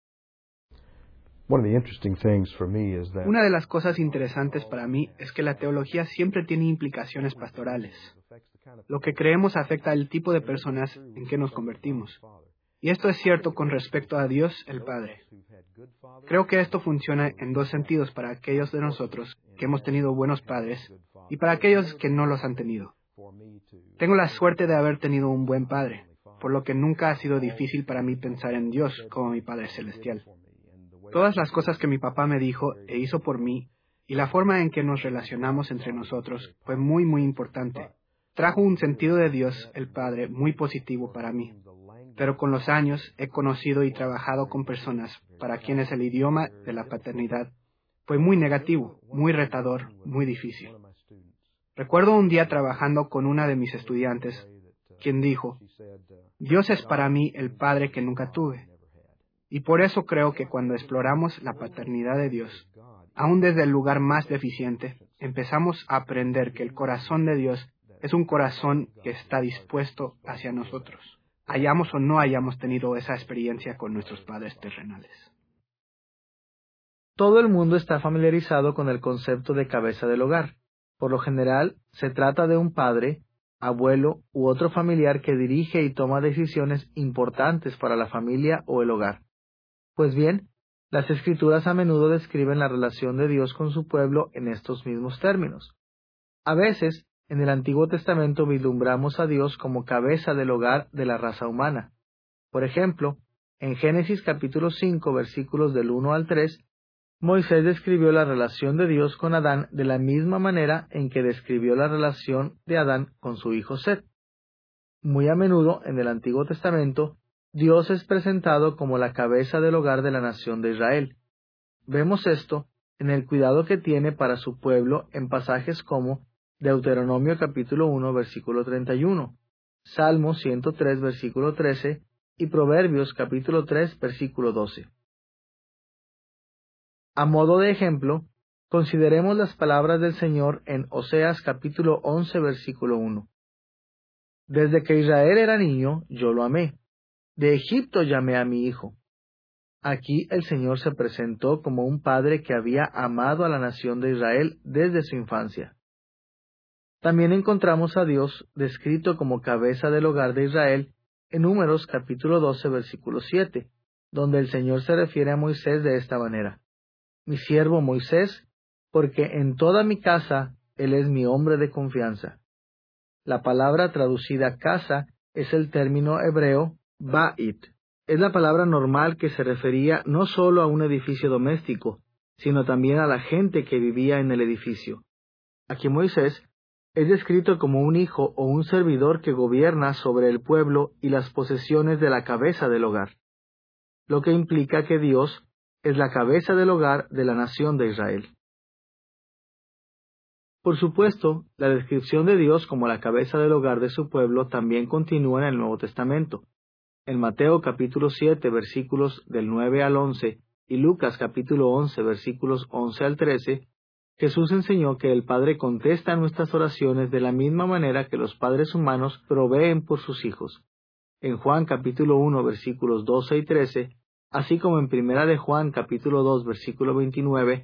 [SPEAKER 5] Una de las cosas interesantes para mí es que la teología siempre tiene implicaciones pastorales. Lo que creemos afecta al tipo de personas en que nos convertimos. Y esto es cierto con respecto a Dios el Padre. Creo que esto funciona en dos sentidos para aquellos de nosotros que hemos tenido buenos padres y para aquellos que no los han tenido. Tengo la suerte de haber tenido un buen padre, por lo que nunca ha sido difícil para mí pensar en Dios como mi Padre Celestial. Todas las cosas que mi papá me dijo e hizo por mí y la forma en que nos relacionamos entre nosotros fue muy, muy importante. Trajo un sentido de Dios, el Padre, muy positivo para mí. Pero con los años he conocido y trabajado con personas para quienes el idioma de la paternidad fue muy negativo, muy retador, muy difícil. Recuerdo un día trabajando con una de mis estudiantes, quien dijo, Dios es para mí el Padre que nunca tuve. Y por eso creo que cuando exploramos la paternidad de Dios, aún desde el lugar más deficiente, empezamos a aprender que el corazón de Dios es un corazón que está dispuesto hacia nosotros, hayamos o no hayamos tenido esa experiencia con nuestros padres terrenales.
[SPEAKER 1] Todo el mundo está familiarizado con el concepto de cabeza del hogar. Por lo general, se trata de un padre, abuelo u otro familiar que dirige y toma decisiones importantes para la familia o el hogar. Pues bien, las Escrituras a menudo describen la relación de Dios con su pueblo en estos mismos términos. A veces, en el Antiguo Testamento vislumbramos a Dios como cabeza del hogar de la raza humana. Por ejemplo, en Génesis capítulo 5, versículos del 1 al 3, Moisés describió la relación de Dios con Adán de la misma manera en que describió la relación de Adán con su hijo Set. Muy a menudo, en el Antiguo Testamento, Dios es presentado como la cabeza del hogar de la nación de Israel. Vemos esto en el cuidado que tiene para su pueblo en pasajes como Deuteronomio capítulo 1, versículo 31, Salmo 103, versículo 13 y Proverbios capítulo 3, versículo 12. A modo de ejemplo, consideremos las palabras del Señor en Oseas capítulo 11, versículo 1. Desde que Israel era niño, yo lo amé. De Egipto llamé a mi hijo. Aquí el Señor se presentó como un padre que había amado a la nación de Israel desde su infancia. También encontramos a Dios descrito como cabeza del hogar de Israel en Números capítulo 12, versículo 7, donde el Señor se refiere a Moisés de esta manera. Mi siervo Moisés, porque en toda mi casa él es mi hombre de confianza. La palabra traducida casa es el término hebreo ba'it. Es la palabra normal que se refería no solo a un edificio doméstico, sino también a la gente que vivía en el edificio. Aquí Moisés es descrito como un hijo o un servidor que gobierna sobre el pueblo y las posesiones de la cabeza del hogar, lo que implica que Dios es la cabeza del hogar de la nación de Israel. Por supuesto, la descripción de Dios como la cabeza del hogar de su pueblo también continúa en el Nuevo Testamento. En Mateo capítulo 7, versículos del 9 al 11, y Lucas capítulo 11, versículos 11 al 13, Jesús enseñó que el Padre contesta nuestras oraciones de la misma manera que los padres humanos proveen por sus hijos. En Juan capítulo 1, versículos 12 y 13, así como en Primera de Juan capítulo 2, versículo 29,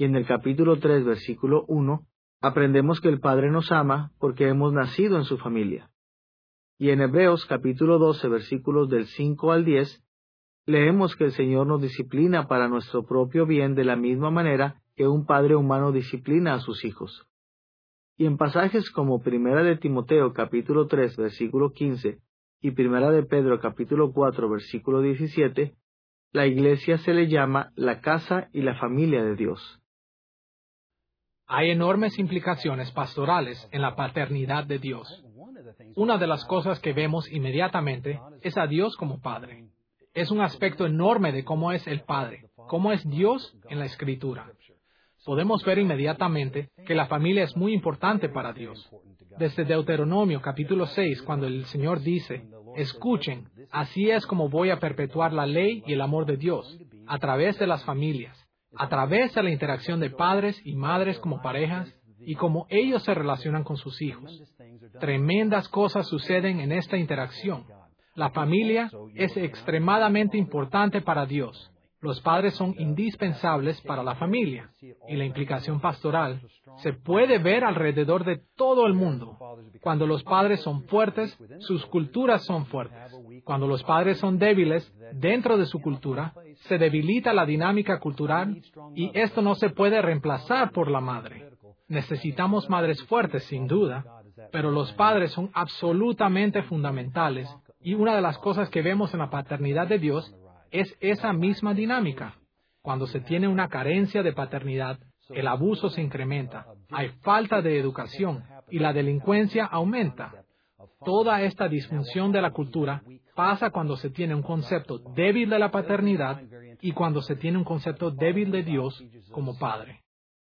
[SPEAKER 1] Y en el capítulo 3, versículo 1, aprendemos que el Padre nos ama porque hemos nacido en su familia. Y en Hebreos capítulo 12, versículos del 5 al 10, leemos que el Señor nos disciplina para nuestro propio bien de la misma manera que un padre humano disciplina a sus hijos. Y en pasajes como Primera de Timoteo capítulo 3, versículo 15, y Primera de Pedro capítulo 4, versículo 17, la iglesia se le llama la casa y la familia de Dios.
[SPEAKER 3] Hay enormes implicaciones pastorales en la paternidad de Dios. Una de las cosas que vemos inmediatamente es a Dios como Padre. Es un aspecto enorme de cómo es el Padre, cómo es Dios en la Escritura. Podemos ver inmediatamente que la familia es muy importante para Dios. Desde Deuteronomio capítulo 6, cuando el Señor dice, escuchen, así es como voy a perpetuar la ley y el amor de Dios, a través de las familias, a través de la interacción de padres y madres como parejas, y cómo ellos se relacionan con sus hijos. Tremendas cosas suceden en esta interacción. La familia es extremadamente importante para Dios. Los padres son indispensables para la familia, y la implicación pastoral se puede ver alrededor de todo el mundo. Cuando los padres son fuertes, sus culturas son fuertes. Cuando los padres son débiles, dentro de su cultura, se debilita la dinámica cultural, y esto no se puede reemplazar por la madre. Necesitamos madres fuertes, sin duda, pero los padres son absolutamente fundamentales, y una de las cosas que vemos en la paternidad de Dios es esa misma dinámica. Cuando se tiene una carencia de paternidad, el abuso se incrementa, hay falta de educación y la delincuencia aumenta. Toda esta disfunción de la cultura pasa cuando se tiene un concepto débil de la paternidad y cuando se tiene un concepto débil de Dios como Padre.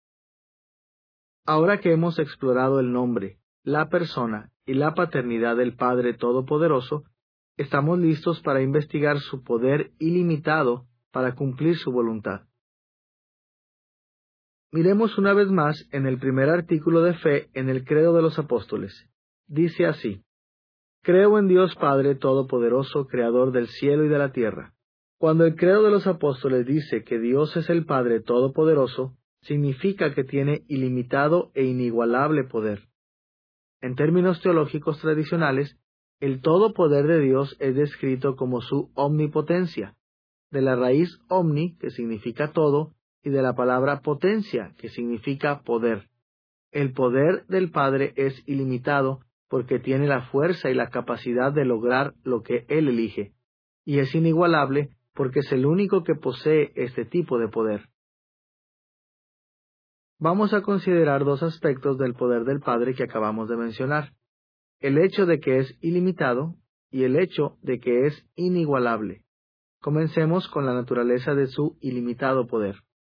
[SPEAKER 1] Ahora que hemos explorado el nombre, la persona y la paternidad del Padre Todopoderoso, estamos listos para investigar su poder ilimitado para cumplir su voluntad. Miremos una vez más en el primer artículo de fe en el Credo de los Apóstoles. Dice así: Creo en Dios Padre Todopoderoso, Creador del cielo y de la tierra. Cuando el Credo de los Apóstoles dice que Dios es el Padre Todopoderoso, significa que tiene ilimitado e inigualable poder. En términos teológicos tradicionales, el todo poder de Dios es descrito como su omnipotencia, de la raíz omni, que significa todo, y de la palabra potencia, que significa poder. El poder del Padre es ilimitado porque tiene la fuerza y la capacidad de lograr lo que Él elige, y es inigualable porque es el único que posee este tipo de poder. Vamos a considerar dos aspectos del poder del Padre que acabamos de mencionar: el hecho de que es ilimitado y el hecho de que es inigualable. Comencemos con la naturaleza de su ilimitado poder.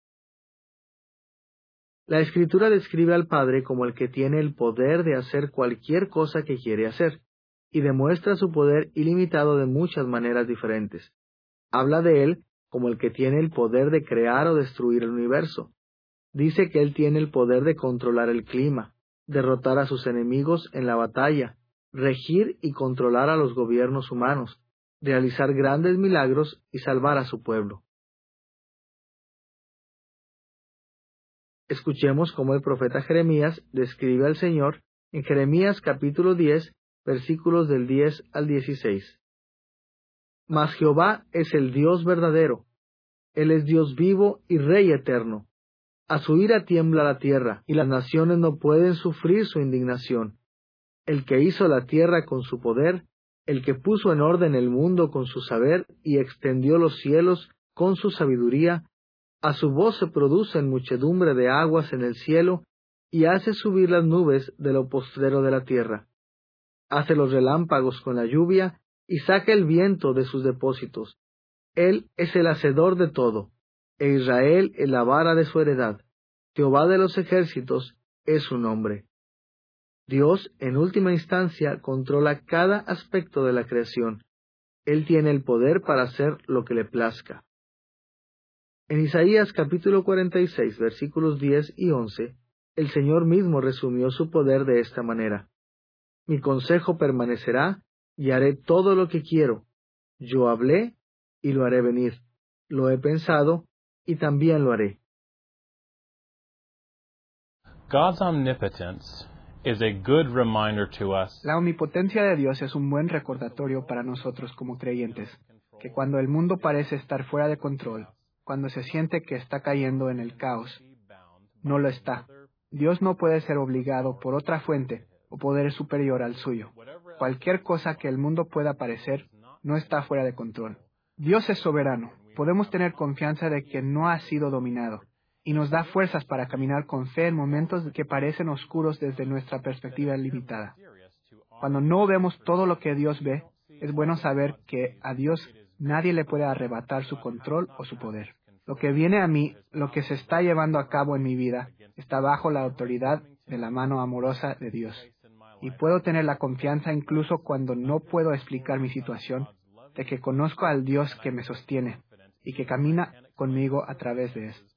[SPEAKER 1] La Escritura describe al Padre como el que tiene el poder de hacer cualquier cosa que quiere hacer, y demuestra su poder ilimitado de muchas maneras diferentes. Habla de Él como el que tiene el poder de crear o destruir el universo. Dice que Él tiene el poder de controlar el clima, derrotar a sus enemigos en la batalla, regir y controlar a los gobiernos humanos, realizar grandes milagros y salvar a su pueblo. Escuchemos cómo el profeta Jeremías describe al Señor en Jeremías capítulo 10, versículos del 10 al 16. Mas Jehová es el Dios verdadero. Él es Dios vivo y Rey eterno. A su ira tiembla la tierra, y las naciones no pueden sufrir su indignación. El que hizo la tierra con su poder, el que puso en orden el mundo con su saber y extendió los cielos con su sabiduría, a su voz se producen muchedumbre de aguas en el cielo, y hace subir las nubes de lo postrero de la tierra. Hace los relámpagos con la lluvia, y saca el viento de sus depósitos. Él es el hacedor de todo, e Israel es la vara de su heredad. Jehová de los ejércitos es su nombre. Dios, en última instancia, controla cada aspecto de la creación. Él tiene el poder para hacer lo que le plazca. En Isaías capítulo 46, versículos 10 y 11, el Señor mismo resumió su poder de esta manera: Mi consejo permanecerá, y haré todo lo que quiero. Yo hablé, y lo haré venir. Lo he pensado, y también lo haré.
[SPEAKER 7] God's omnipotence is a good reminder to us
[SPEAKER 5] La omnipotencia de Dios es un buen recordatorio para nosotros como creyentes, que cuando el mundo parece estar fuera de control, cuando se siente que está cayendo en el caos, no lo está. Dios no puede ser obligado por otra fuente o poder superior al suyo. Cualquier cosa que el mundo pueda parecer no está fuera de control. Dios es soberano. Podemos tener confianza de que no ha sido dominado y nos da fuerzas para caminar con fe en momentos que parecen oscuros desde nuestra perspectiva limitada. Cuando no vemos todo lo que Dios ve, es bueno saber que a Dios nadie le puede arrebatar su control o su poder. Lo que viene a mí, lo que se está llevando a cabo en mi vida, está bajo la autoridad de la mano amorosa de Dios. Y puedo tener la confianza incluso cuando no puedo explicar mi situación, de que conozco al Dios que me sostiene y que camina conmigo a través de esto.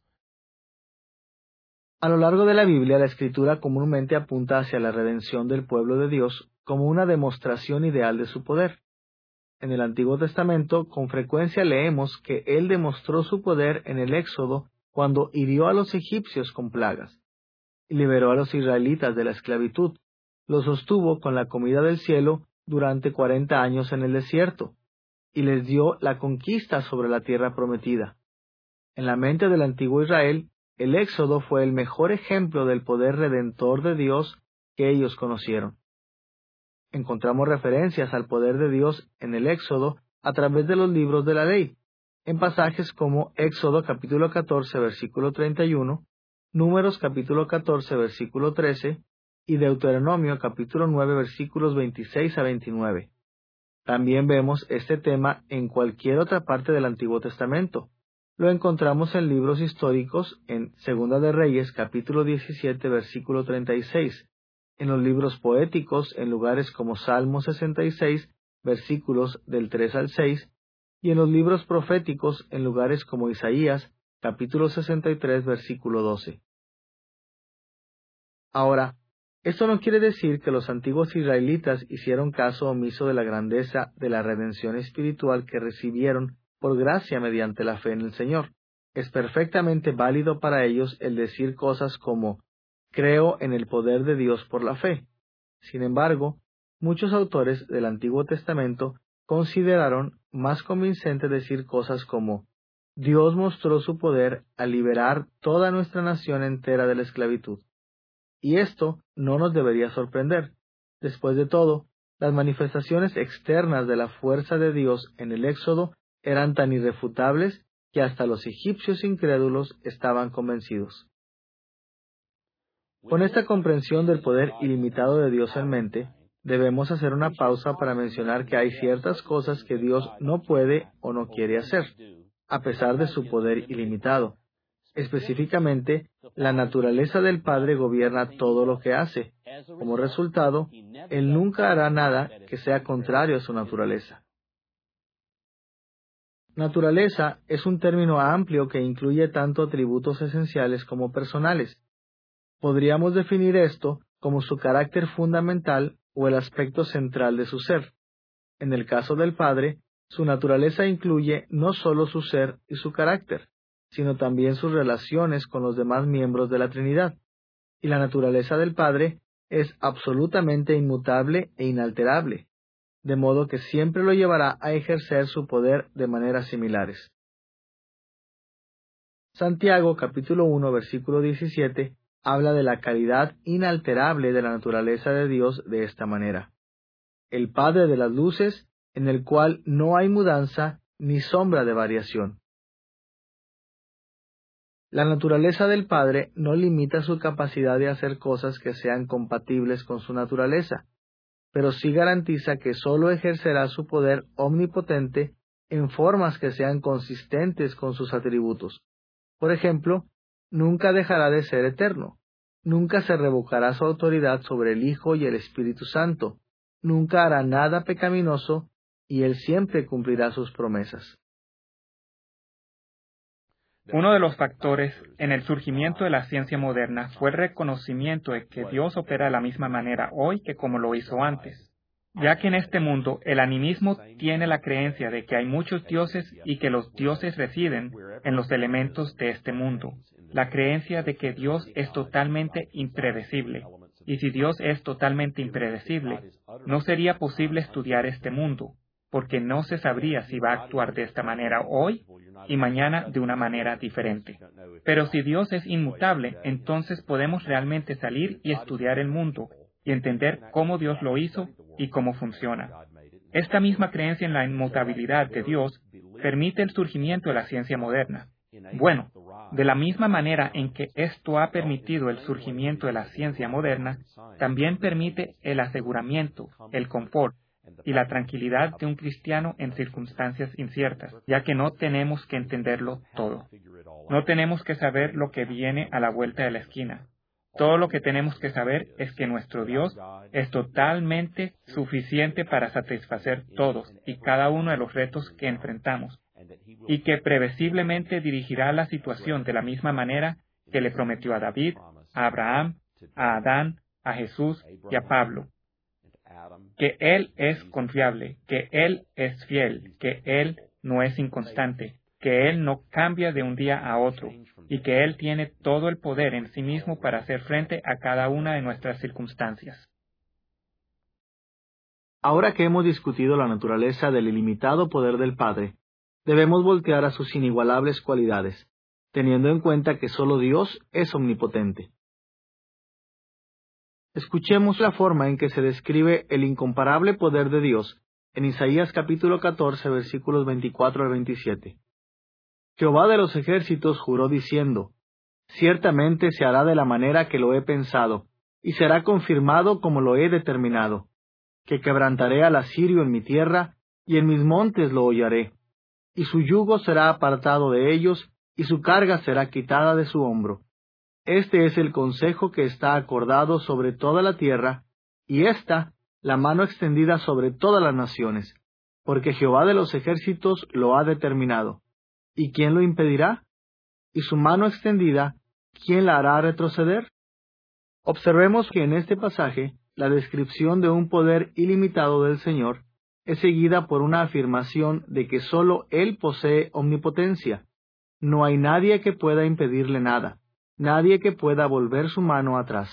[SPEAKER 1] A lo largo de la Biblia, la Escritura comúnmente apunta hacia la redención del pueblo de Dios como una demostración ideal de su poder. En el Antiguo Testamento, con frecuencia leemos que Él demostró su poder en el Éxodo cuando hirió a los egipcios con plagas, y liberó a los israelitas de la esclavitud, los sostuvo con la comida del cielo durante 40 años en el desierto, y les dio la conquista sobre la tierra prometida. En la mente del antiguo Israel, el Éxodo fue el mejor ejemplo del poder redentor de Dios que ellos conocieron. Encontramos referencias al poder de Dios en el Éxodo a través de los libros de la ley, en pasajes como Éxodo capítulo 14, versículo 31, Números capítulo 14, versículo 13, y Deuteronomio capítulo 9, versículos 26 a 29. También vemos este tema en cualquier otra parte del Antiguo Testamento. Lo encontramos en libros históricos en Segunda de Reyes, capítulo 17, versículo 36, en los libros poéticos en lugares como Salmo 66, versículos del 3 al 6, y en los libros proféticos en lugares como Isaías, capítulo 63, versículo 12. Ahora, esto no quiere decir que los antiguos israelitas hicieron caso omiso de la grandeza de la redención espiritual que recibieron por gracia mediante la fe en el Señor. Es perfectamente válido para ellos el decir cosas como, creo en el poder de Dios por la fe. Sin embargo, muchos autores del Antiguo Testamento consideraron más convincente decir cosas como, Dios mostró su poder al liberar toda nuestra nación entera de la esclavitud. Y esto no nos debería sorprender. Después de todo, las manifestaciones externas de la fuerza de Dios en el Éxodo eran tan irrefutables que hasta los egipcios incrédulos estaban convencidos. Con esta comprensión del poder ilimitado de Dios en mente, debemos hacer una pausa para mencionar que hay ciertas cosas que Dios no puede o no quiere hacer, a pesar de su poder ilimitado. Específicamente, la naturaleza del Padre gobierna todo lo que hace. Como resultado, Él nunca hará nada que sea contrario a su naturaleza. Naturaleza es un término amplio que incluye tanto atributos esenciales como personales. Podríamos definir esto como su carácter fundamental o el aspecto central de su ser. En el caso del Padre, su naturaleza incluye no solo su ser y su carácter, sino también sus relaciones con los demás miembros de la Trinidad. Y la naturaleza del Padre es absolutamente inmutable e inalterable, de modo que siempre lo llevará a ejercer su poder de maneras similares. Santiago capítulo 1 versículo 17 habla de la calidad inalterable de la naturaleza de Dios de esta manera. El Padre de las luces, en el cual no hay mudanza ni sombra de variación. La naturaleza del Padre no limita su capacidad de hacer cosas que sean compatibles con su naturaleza, pero sí garantiza que sólo ejercerá su poder omnipotente en formas que sean consistentes con sus atributos. Por ejemplo, nunca dejará de ser eterno, nunca se revocará su autoridad sobre el Hijo y el Espíritu Santo, nunca hará nada pecaminoso, y Él siempre cumplirá sus promesas.
[SPEAKER 4] Uno de los factores en el surgimiento de la ciencia moderna fue el reconocimiento de que Dios opera de la misma manera hoy que como lo hizo antes. ya que en este mundo el animismo tiene la creencia de que hay muchos dioses y que los dioses residen en los elementos de este mundo. La creencia de que Dios es totalmente impredecible. Y si Dios es totalmente impredecible, no sería posible estudiar este mundo, porque no se sabría si va a actuar de esta manera hoy y mañana de una manera diferente. Pero si Dios es inmutable, entonces podemos realmente salir y estudiar el mundo y entender cómo Dios lo hizo y cómo funciona. Esta misma creencia en la inmutabilidad de Dios permite el surgimiento de la ciencia moderna. Bueno, de la misma manera en que esto ha permitido el surgimiento de la ciencia moderna, también permite el aseguramiento, el confort y la tranquilidad de un cristiano en circunstancias inciertas, ya que no tenemos que entenderlo todo. No tenemos que saber lo que viene a la vuelta de la esquina. Todo lo que tenemos que saber es que nuestro Dios es totalmente suficiente para satisfacer todos y cada uno de los retos que enfrentamos, y que previsiblemente dirigirá la situación de la misma manera que le prometió a David, a Abraham, a Adán, a Jesús y a Pablo. Que Él es confiable, que Él es fiel, que Él no es inconstante, que Él no cambia de un día a otro, y que Él tiene todo el poder en sí mismo para hacer frente a cada una de nuestras circunstancias.
[SPEAKER 1] Ahora que hemos discutido la naturaleza del ilimitado poder del Padre, debemos voltear a sus inigualables cualidades, teniendo en cuenta que solo Dios es omnipotente. Escuchemos la forma en que se describe el incomparable poder de Dios en Isaías capítulo 14, versículos 24 al 27. Jehová de los ejércitos juró diciendo: Ciertamente se hará de la manera que lo he pensado, y será confirmado como lo he determinado, que quebrantaré al asirio en mi tierra, y en mis montes lo hollaré, y su yugo será apartado de ellos, y su carga será quitada de su hombro. Este es el consejo que está acordado sobre toda la tierra, y esta, la mano extendida sobre todas las naciones, porque Jehová de los ejércitos lo ha determinado. ¿Y quién lo impedirá? ¿Y su mano extendida, quién la hará retroceder? Observemos que en este pasaje, la descripción de un poder ilimitado del Señor es seguida por una afirmación de que sólo Él posee omnipotencia. No hay nadie que pueda impedirle nada, nadie que pueda volver su mano atrás.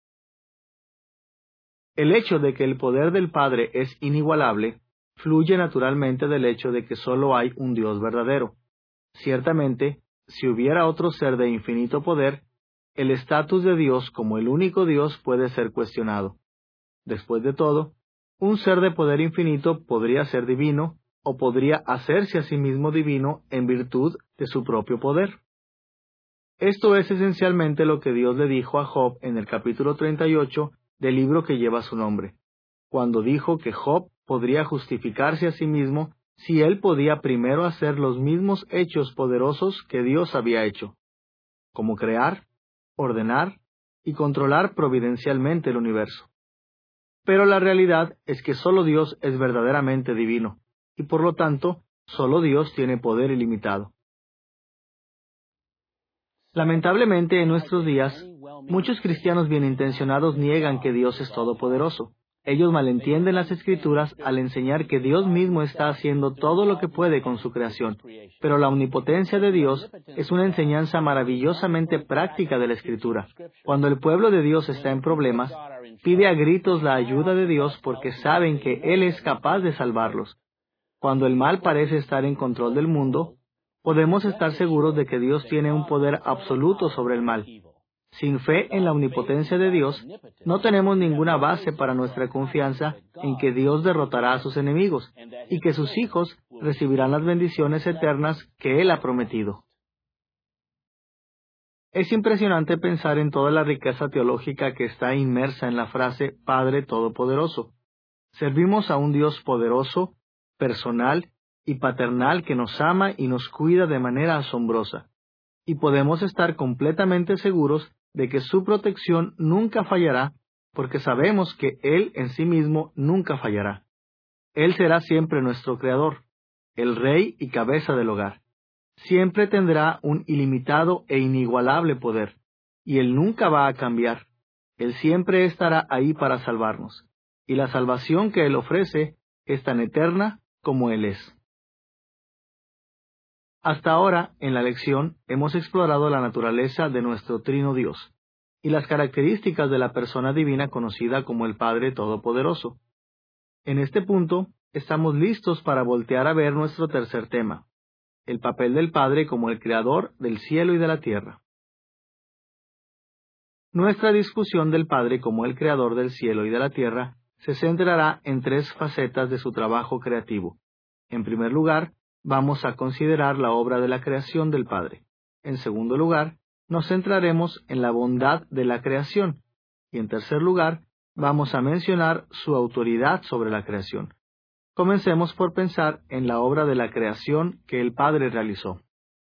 [SPEAKER 1] El hecho de que el poder del Padre es inigualable fluye naturalmente del hecho de que sólo hay un Dios verdadero. Ciertamente, si hubiera otro ser de infinito poder, el estatus de Dios como el único Dios puede ser cuestionado. Después de todo, un ser de poder infinito podría ser divino o podría hacerse a sí mismo divino en virtud de su propio poder. Esto es esencialmente lo que Dios le dijo a Job en el capítulo 38 del libro que lleva su nombre, cuando dijo que Job podría justificarse a sí mismo si él podía primero hacer los mismos hechos poderosos que Dios había hecho, como crear, ordenar y controlar providencialmente el universo. Pero la realidad es que solo Dios es verdaderamente divino, y por lo tanto, solo Dios tiene poder ilimitado. Lamentablemente, en nuestros días, muchos cristianos bienintencionados niegan que Dios es todopoderoso. Ellos malentienden las Escrituras al enseñar que Dios mismo está haciendo todo lo que puede con su creación. Pero la omnipotencia de Dios es una enseñanza maravillosamente práctica de la Escritura. Cuando el pueblo de Dios está en problemas, pide a gritos la ayuda de Dios porque saben que Él es capaz de salvarlos. Cuando el mal parece estar en control del mundo, podemos estar seguros de que Dios tiene un poder absoluto sobre el mal. Sin fe en la omnipotencia de Dios, no tenemos ninguna base para nuestra confianza en que Dios derrotará a sus enemigos y que sus hijos recibirán las bendiciones eternas que Él ha prometido. Es impresionante pensar en toda la riqueza teológica que está inmersa en la frase Padre Todopoderoso. Servimos a un Dios poderoso, personal y paternal que nos ama y nos cuida de manera asombrosa. Y podemos estar completamente seguros de que su protección nunca fallará, porque sabemos que Él en sí mismo nunca fallará. Él será siempre nuestro Creador, el Rey y cabeza del hogar. Siempre tendrá un ilimitado e inigualable poder, y Él nunca va a cambiar. Él siempre estará ahí para salvarnos. y la salvación que Él ofrece es tan eterna como Él es. Hasta ahora, en la lección, hemos explorado la naturaleza de nuestro Trino Dios y las características de la persona divina conocida como el Padre Todopoderoso. En este punto, estamos listos para voltear a ver nuestro tercer tema, el papel del Padre como el Creador del cielo y de la tierra. Nuestra discusión del Padre como el Creador del cielo y de la tierra se centrará en tres facetas de su trabajo creativo. En primer lugar, vamos a considerar la obra de la creación del Padre. En segundo lugar, nos centraremos en la bondad de la creación. Y en tercer lugar, vamos a mencionar su autoridad sobre la creación. Comencemos por pensar en la obra de la creación que el Padre realizó.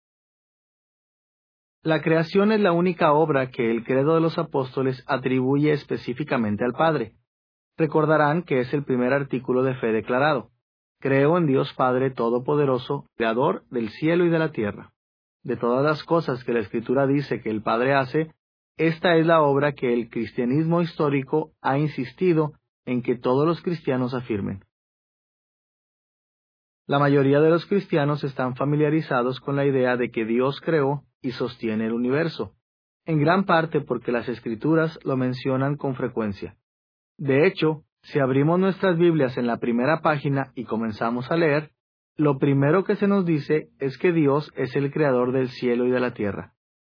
[SPEAKER 1] La creación es la única obra que el Credo de los Apóstoles atribuye específicamente al Padre. Recordarán que es el primer artículo de fe declarado. Creo en Dios Padre Todopoderoso, Creador del cielo y de la tierra. De todas las cosas que la Escritura dice que el Padre hace, esta es la obra que el cristianismo histórico ha insistido en que todos los cristianos afirmen. La mayoría de los cristianos están familiarizados con la idea de que Dios creó y sostiene el universo, en gran parte porque las Escrituras lo mencionan con frecuencia. De hecho, si abrimos nuestras Biblias en la primera página y comenzamos a leer, lo primero que se nos dice es que Dios es el creador del cielo y de la tierra.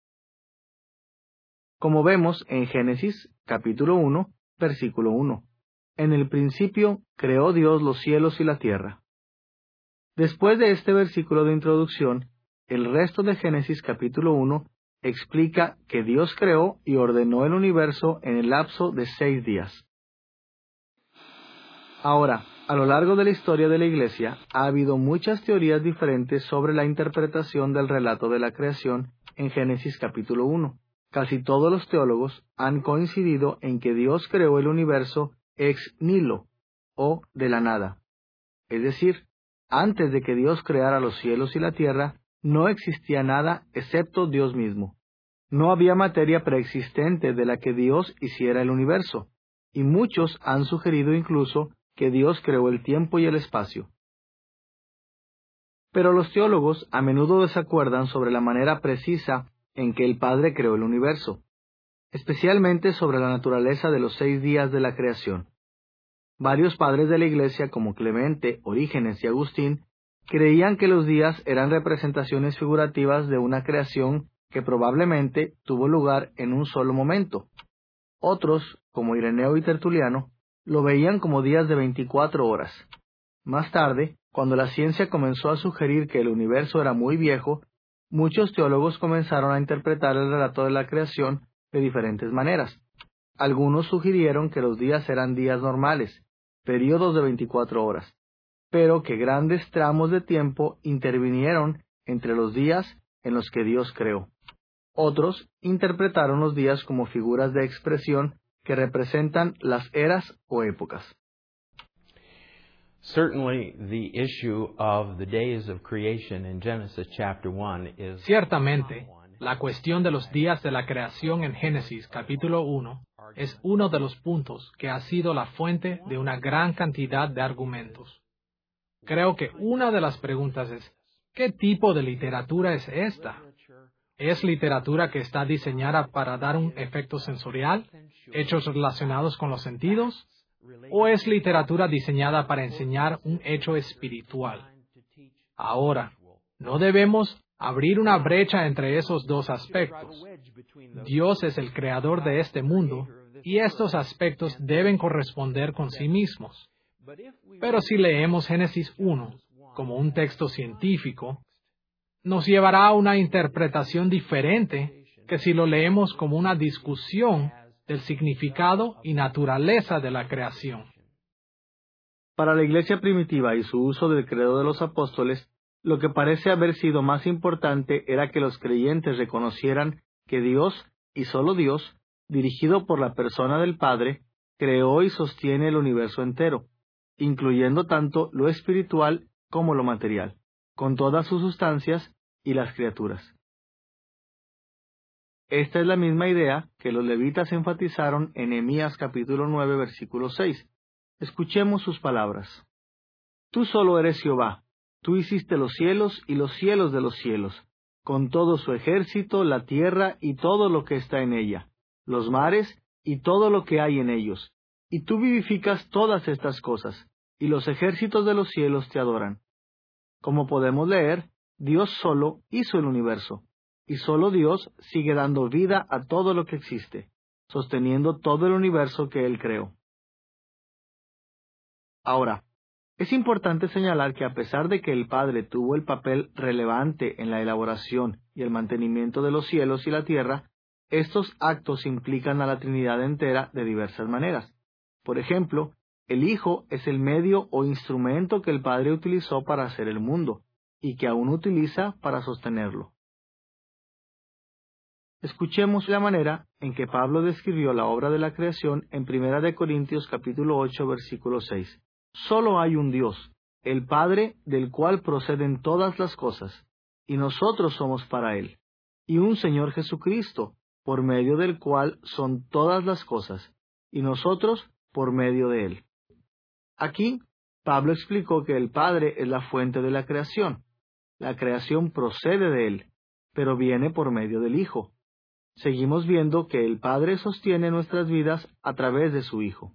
[SPEAKER 1] Como vemos en Génesis, capítulo 1, versículo 1. En el principio creó Dios los cielos y la tierra. Después de este versículo de introducción, el resto de Génesis capítulo 1 explica que Dios creó y ordenó el universo en el lapso de 6 días. Ahora, a lo largo de la historia de la Iglesia, ha habido muchas teorías diferentes sobre la interpretación del relato de la creación en Génesis capítulo 1. Casi todos los teólogos han coincidido en que Dios creó el universo ex nihilo, o de la nada. Es decir, antes de que Dios creara los cielos y la tierra, no existía nada excepto Dios mismo. No había materia preexistente de la que Dios hiciera el universo, y muchos han sugerido incluso que Dios creó el tiempo y el espacio. Pero los teólogos a menudo desacuerdan sobre la manera precisa en que el Padre creó el universo, especialmente sobre la naturaleza de los 6 días de la creación. Varios padres de la Iglesia como Clemente, Orígenes y Agustín creían que los días eran representaciones figurativas de una creación que probablemente tuvo lugar en un solo momento. Otros, como Ireneo y Tertuliano, lo veían como días de 24 horas. Más tarde, cuando la ciencia comenzó a sugerir que el universo era muy viejo, muchos teólogos comenzaron a interpretar el relato de la creación de diferentes maneras. Algunos sugirieron que los días eran días normales, periodos de 24 horas, pero que grandes tramos de tiempo intervinieron entre los días en los que Dios creó. Otros interpretaron los días como figuras de expresión que representan las eras o épocas.
[SPEAKER 3] Ciertamente, la cuestión de los días de la creación en Génesis capítulo 1 es uno de los puntos que ha sido la fuente de una gran cantidad de argumentos. Creo que una de las preguntas es, ¿qué tipo de literatura es esta? ¿Es literatura que está diseñada para dar un efecto sensorial, hechos relacionados con los sentidos? ¿O es literatura diseñada para enseñar un hecho espiritual? Ahora, no debemos abrir una brecha entre esos dos aspectos. Dios es el creador de este mundo, y estos aspectos deben corresponder con sí mismos. Pero si leemos Génesis 1 como un texto científico, nos llevará a una interpretación diferente que si lo leemos como una discusión del significado y naturaleza de la creación.
[SPEAKER 1] Para la Iglesia primitiva y su uso del credo de los apóstoles, lo que parece haber sido más importante era que los creyentes reconocieran que Dios, y solo Dios, dirigido por la persona del Padre, creó y sostiene el universo entero, incluyendo tanto lo espiritual como lo material, con todas sus sustancias y las criaturas. Esta es la misma idea que los levitas enfatizaron en Nehemías capítulo 9, versículo 6, Escuchemos sus palabras. Tú solo eres Jehová. Tú hiciste los cielos y los cielos de los cielos, con todo su ejército, la tierra y todo lo que está en ella, los mares y todo lo que hay en ellos. Y tú vivificas todas estas cosas, y los ejércitos de los cielos te adoran. Como podemos leer, Dios solo hizo el universo, y solo Dios sigue dando vida a todo lo que existe, sosteniendo todo el universo que Él creó. Ahora, es importante señalar que a pesar de que el Padre tuvo el papel relevante en la elaboración y el mantenimiento de los cielos y la tierra, estos actos implican a la Trinidad entera de diversas maneras. Por ejemplo, el Hijo es el medio o instrumento que el Padre utilizó para hacer el mundo, y que aún utiliza para sostenerlo. Escuchemos la manera en que Pablo describió la obra de la creación en 1 Corintios capítulo 8, versículo 6. Solo hay un Dios, el Padre, del cual proceden todas las cosas, y nosotros somos para Él, y un Señor Jesucristo, por medio del cual son todas las cosas, y nosotros por medio de Él. Aquí, Pablo explicó que el Padre es la fuente de la creación. La creación procede de Él, pero viene por medio del Hijo. Seguimos viendo que el Padre sostiene nuestras vidas a través de su Hijo.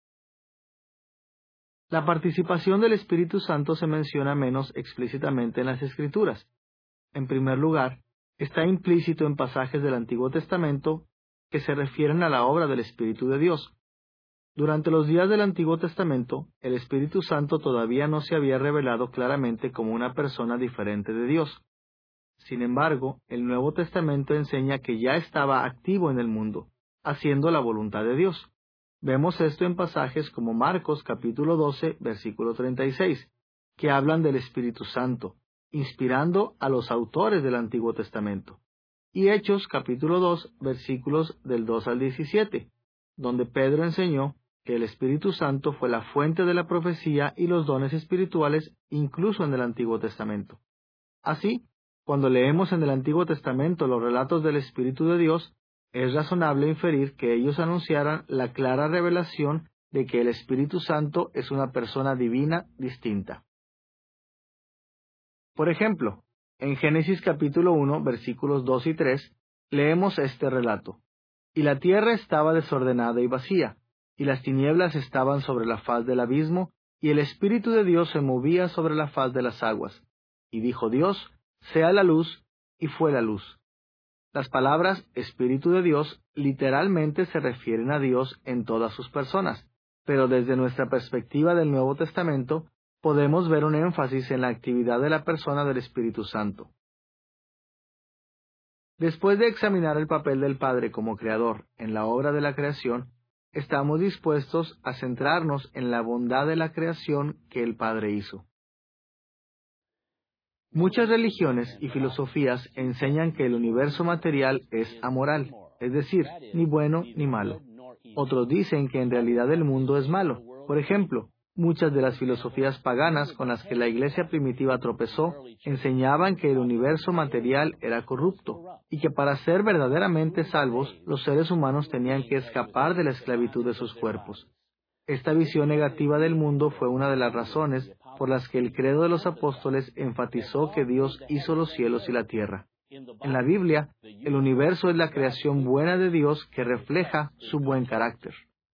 [SPEAKER 1] La participación del Espíritu Santo se menciona menos explícitamente en las Escrituras. En primer lugar, está implícito en pasajes del Antiguo Testamento que se refieren a la obra del Espíritu de Dios. Durante los días del Antiguo Testamento, el Espíritu Santo todavía no se había revelado claramente como una persona diferente de Dios. Sin embargo, el Nuevo Testamento enseña que ya estaba activo en el mundo, haciendo la voluntad de Dios. Vemos esto en pasajes como Marcos capítulo 12, versículo 36, que hablan del Espíritu Santo, inspirando a los autores del Antiguo Testamento. Y Hechos capítulo 2, versículos del 2 al 17, donde Pedro enseñó que el Espíritu Santo fue la fuente de la profecía y los dones espirituales incluso en el Antiguo Testamento. Así, cuando leemos en el Antiguo Testamento los relatos del Espíritu de Dios, es razonable inferir que ellos anunciaran la clara revelación de que el Espíritu Santo es una persona divina distinta. Por ejemplo, en Génesis capítulo 1, versículos 2 y 3, leemos este relato. Y la tierra estaba desordenada y vacía, y las tinieblas estaban sobre la faz del abismo, y el Espíritu de Dios se movía sobre la faz de las aguas. Y dijo Dios, sea la luz, y fue la luz. Las palabras Espíritu de Dios literalmente se refieren a Dios en todas sus personas, pero desde nuestra perspectiva del Nuevo Testamento, podemos ver un énfasis en la actividad de la persona del Espíritu Santo. Después de examinar el papel del Padre como creador en la obra de la creación, estamos dispuestos a centrarnos en la bondad de la creación que el Padre hizo. Muchas religiones y filosofías enseñan que el universo material es amoral, es decir, ni bueno ni malo. Otros dicen que en realidad el mundo es malo. Por ejemplo, muchas de las filosofías paganas con las que la iglesia primitiva tropezó enseñaban que el universo material era corrupto y que para ser verdaderamente salvos, los seres humanos tenían que escapar de la esclavitud de sus cuerpos. Esta visión negativa del mundo fue una de las razones por las que el credo de los apóstoles enfatizó que Dios hizo los cielos y la tierra. En la Biblia, el universo es la creación buena de Dios que refleja su buen carácter.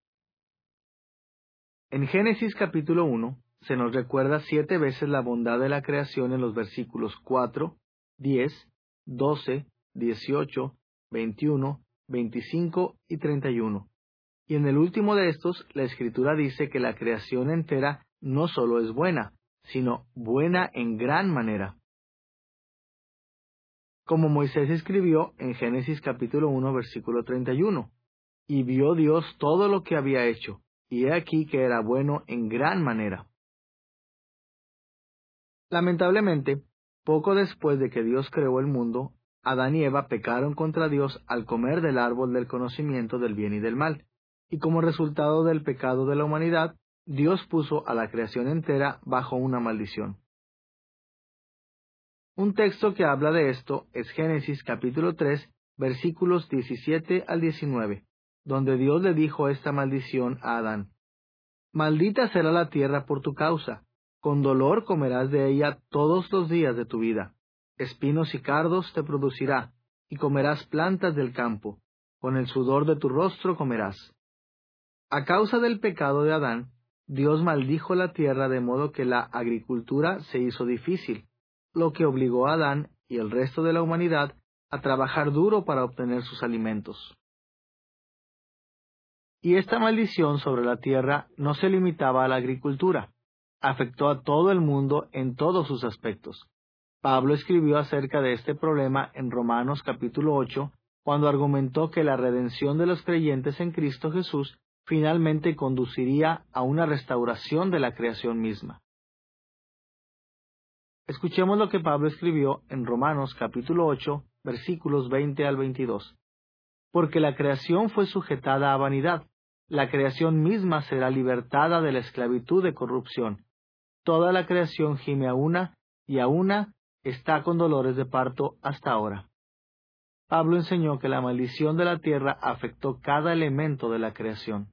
[SPEAKER 1] En Génesis capítulo 1, se nos recuerda 7 veces la bondad de la creación en los versículos 4, 10, 12, 18, 21, 25 y 31. Y en el último de estos, la Escritura dice que la creación entera no solo es buena, sino buena en gran manera. Como Moisés escribió en Génesis capítulo 1, versículo 31, y vio Dios todo lo que había hecho, y he aquí que era bueno en gran manera. Lamentablemente, poco después de que Dios creó el mundo, Adán y Eva pecaron contra Dios al comer del árbol del conocimiento del bien y del mal, y como resultado del pecado de la humanidad, Dios puso a la creación entera bajo una maldición. Un texto que habla de esto es Génesis capítulo 3, versículos 17 al 19, donde Dios le dijo esta maldición a Adán. Maldita será la tierra por tu causa. Con dolor comerás de ella todos los días de tu vida. Espinos y cardos te producirá, y comerás plantas del campo. Con el sudor de tu rostro comerás. A causa del pecado de Adán, Dios maldijo la tierra de modo que la agricultura se hizo difícil, lo que obligó a Adán y el resto de la humanidad a trabajar duro para obtener sus alimentos. Y esta maldición sobre la tierra no se limitaba a la agricultura, afectó a todo el mundo en todos sus aspectos. Pablo escribió acerca de este problema en Romanos capítulo 8, cuando argumentó que la redención de los creyentes en Cristo Jesús finalmente conduciría a una restauración de la creación misma. Escuchemos lo que Pablo escribió en Romanos capítulo 8, versículos 20 al 22. Porque la creación fue sujetada a vanidad, la creación misma será libertada de la esclavitud de corrupción. Toda la creación gime a una, y a una está con dolores de parto hasta ahora. Pablo enseñó que la maldición de la tierra afectó cada elemento de la creación.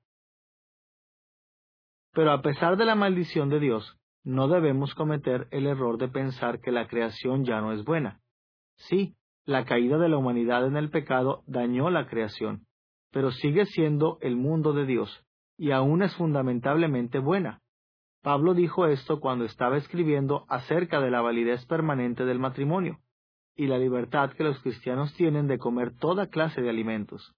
[SPEAKER 1] Pero a pesar de la maldición de Dios, no debemos cometer el error de pensar que la creación ya no es buena. Sí, la caída de la humanidad en el pecado dañó la creación, pero sigue siendo el mundo de Dios, y aún es fundamentalmente buena. Pablo dijo esto cuando estaba escribiendo acerca de la validez permanente del matrimonio, y la libertad que los cristianos tienen de comer toda clase de alimentos.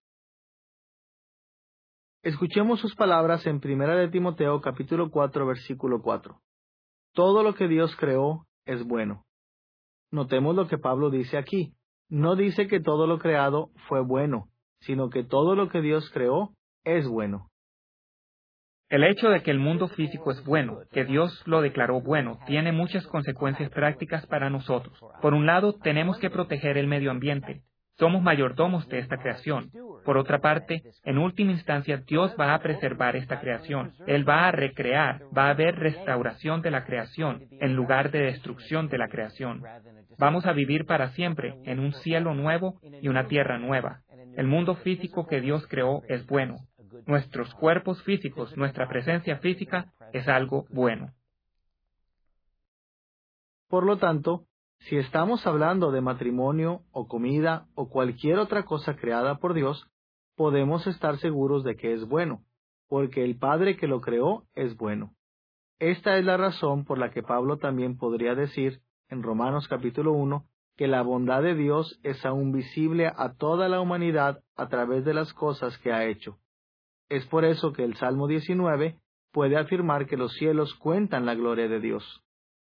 [SPEAKER 1] Escuchemos sus palabras en 1 de Timoteo capítulo 4, versículo 4. Todo lo que Dios creó es bueno. Notemos lo que Pablo dice aquí. No dice que todo lo creado fue bueno, sino que todo lo que Dios creó es bueno.
[SPEAKER 4] El hecho de que el mundo físico es bueno, que Dios lo declaró bueno, tiene muchas consecuencias prácticas para nosotros. Por un lado, tenemos que proteger el medio ambiente. Somos mayordomos de esta creación. Por otra parte, en última instancia, Dios va a preservar esta creación. Él va a recrear, va a haber restauración de la creación, en lugar de destrucción de la creación. Vamos a vivir para siempre en un cielo nuevo y una tierra nueva. El mundo físico que Dios creó es bueno. Nuestros cuerpos físicos, nuestra presencia física, es algo bueno.
[SPEAKER 1] Por lo tanto, si estamos hablando de matrimonio o comida o cualquier otra cosa creada por Dios, podemos estar seguros de que es bueno, porque el Padre que lo creó es bueno. Esta es la razón por la que Pablo también podría decir, en Romanos capítulo 1, que la bondad de Dios es aún visible a toda la humanidad a través de las cosas que ha hecho. Es por eso que el Salmo 19 puede afirmar que los cielos cuentan la gloria de Dios.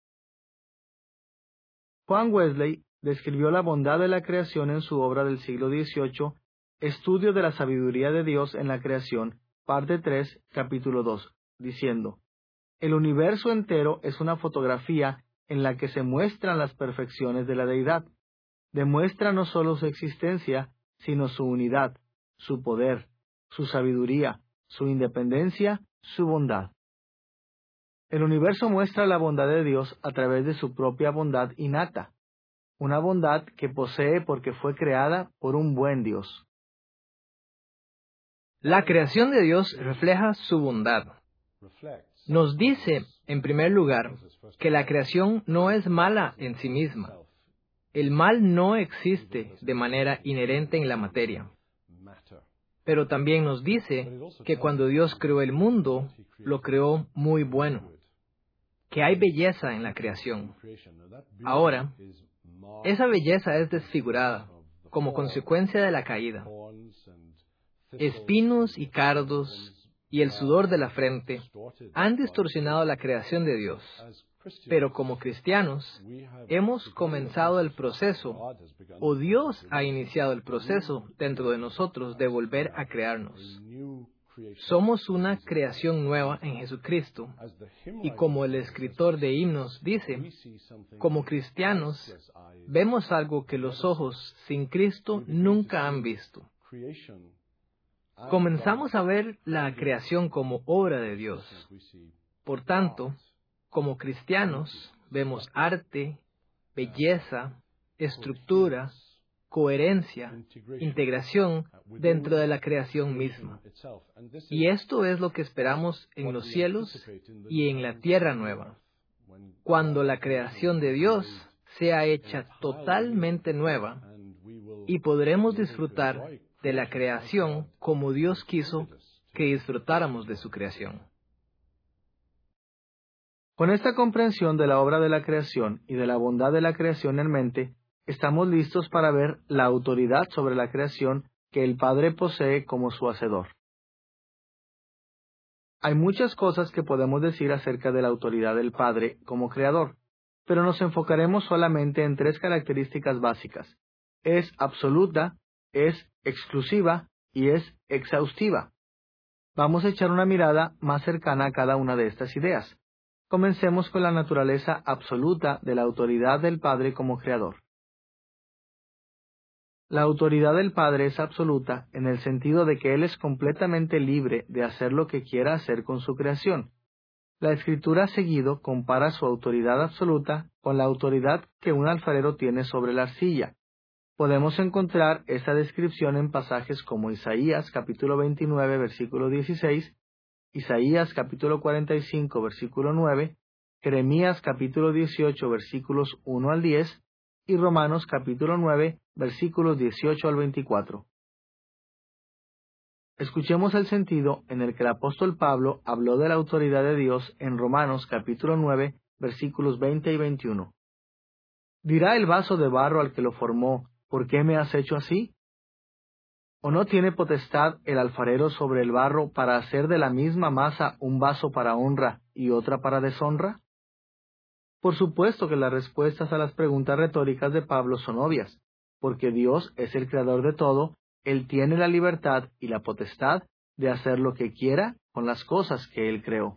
[SPEAKER 1] Juan Wesley describió la bondad de la creación en su obra del siglo XVIII, Estudio de la sabiduría de Dios en la creación, parte 3, capítulo 2, diciendo: el universo entero es una fotografía en la que se muestran las perfecciones de la deidad. Demuestra no solo su existencia, sino su unidad, su poder, su sabiduría, su independencia, su bondad. El universo muestra la bondad de Dios a través de su propia bondad innata, una bondad que posee porque fue creada por un buen Dios.
[SPEAKER 6] La creación de Dios refleja su bondad. Nos dice, en primer lugar, que la creación no es mala en sí misma. El mal no existe de manera inherente en la materia. Pero también nos dice que cuando Dios creó el mundo, lo creó muy bueno, que hay belleza en la creación. Ahora, esa belleza es desfigurada como consecuencia de la caída. Espinos y cardos y el sudor de la frente han distorsionado la creación de Dios. Pero como cristianos, hemos comenzado el proceso, o Dios ha iniciado el proceso dentro de nosotros de volver a crearnos. Somos una creación nueva en Jesucristo, y como el escritor de himnos dice, como cristianos, vemos algo que los ojos sin Cristo nunca han visto. Comenzamos a ver la creación como obra de Dios. Por tanto, como cristianos, vemos arte, belleza, estructura, coherencia, integración dentro de la creación misma. Y esto es lo que esperamos en los cielos y en la tierra nueva, cuando la creación de Dios sea hecha totalmente nueva y podremos disfrutar de la creación como Dios quiso que disfrutáramos de su creación.
[SPEAKER 1] Con esta comprensión de la obra de la creación y de la bondad de la creación en mente, estamos listos para ver la autoridad sobre la creación que el Padre posee como su hacedor. Hay muchas cosas que podemos decir acerca de la autoridad del Padre como creador, pero nos enfocaremos solamente en 3 características básicas. Es absoluta, es exclusiva y es exhaustiva. Vamos a echar una mirada más cercana a cada una de estas ideas. Comencemos con la naturaleza absoluta de la autoridad del Padre como creador. La autoridad del Padre es absoluta en el sentido de que Él es completamente libre de hacer lo que quiera hacer con su creación. La Escritura seguido compara su autoridad absoluta con la autoridad que un alfarero tiene sobre la arcilla. Podemos encontrar esta descripción en pasajes como Isaías capítulo 29 versículo 16, Isaías capítulo 45 versículo 9, Jeremías capítulo 18 versículos 1 al 10 y Romanos capítulo 9 versículos 18 al 24. Escuchemos el sentido en el que el apóstol Pablo habló de la autoridad de Dios en Romanos capítulo 9 versículos 20 y 21. ¿Dirá el vaso de barro al que lo formó, ¿por qué me has hecho así? ¿O no tiene potestad el alfarero sobre el barro para hacer de la misma masa un vaso para honra y otra para deshonra? Por supuesto que las respuestas a las preguntas retóricas de Pablo son obvias, porque Dios es el creador de todo, Él tiene la libertad y la potestad de hacer lo que quiera con las cosas que Él creó.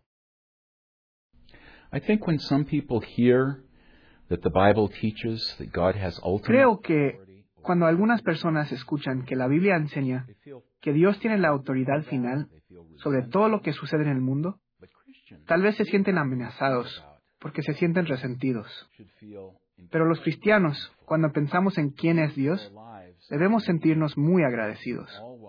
[SPEAKER 5] Creo que cuando algunas personas escuchan que la Biblia enseña que Dios tiene la autoridad final sobre todo lo que sucede en el mundo, tal vez se sienten amenazados porque se sienten resentidos. Pero los cristianos, cuando pensamos en quién es Dios, debemos sentirnos muy agradecidos.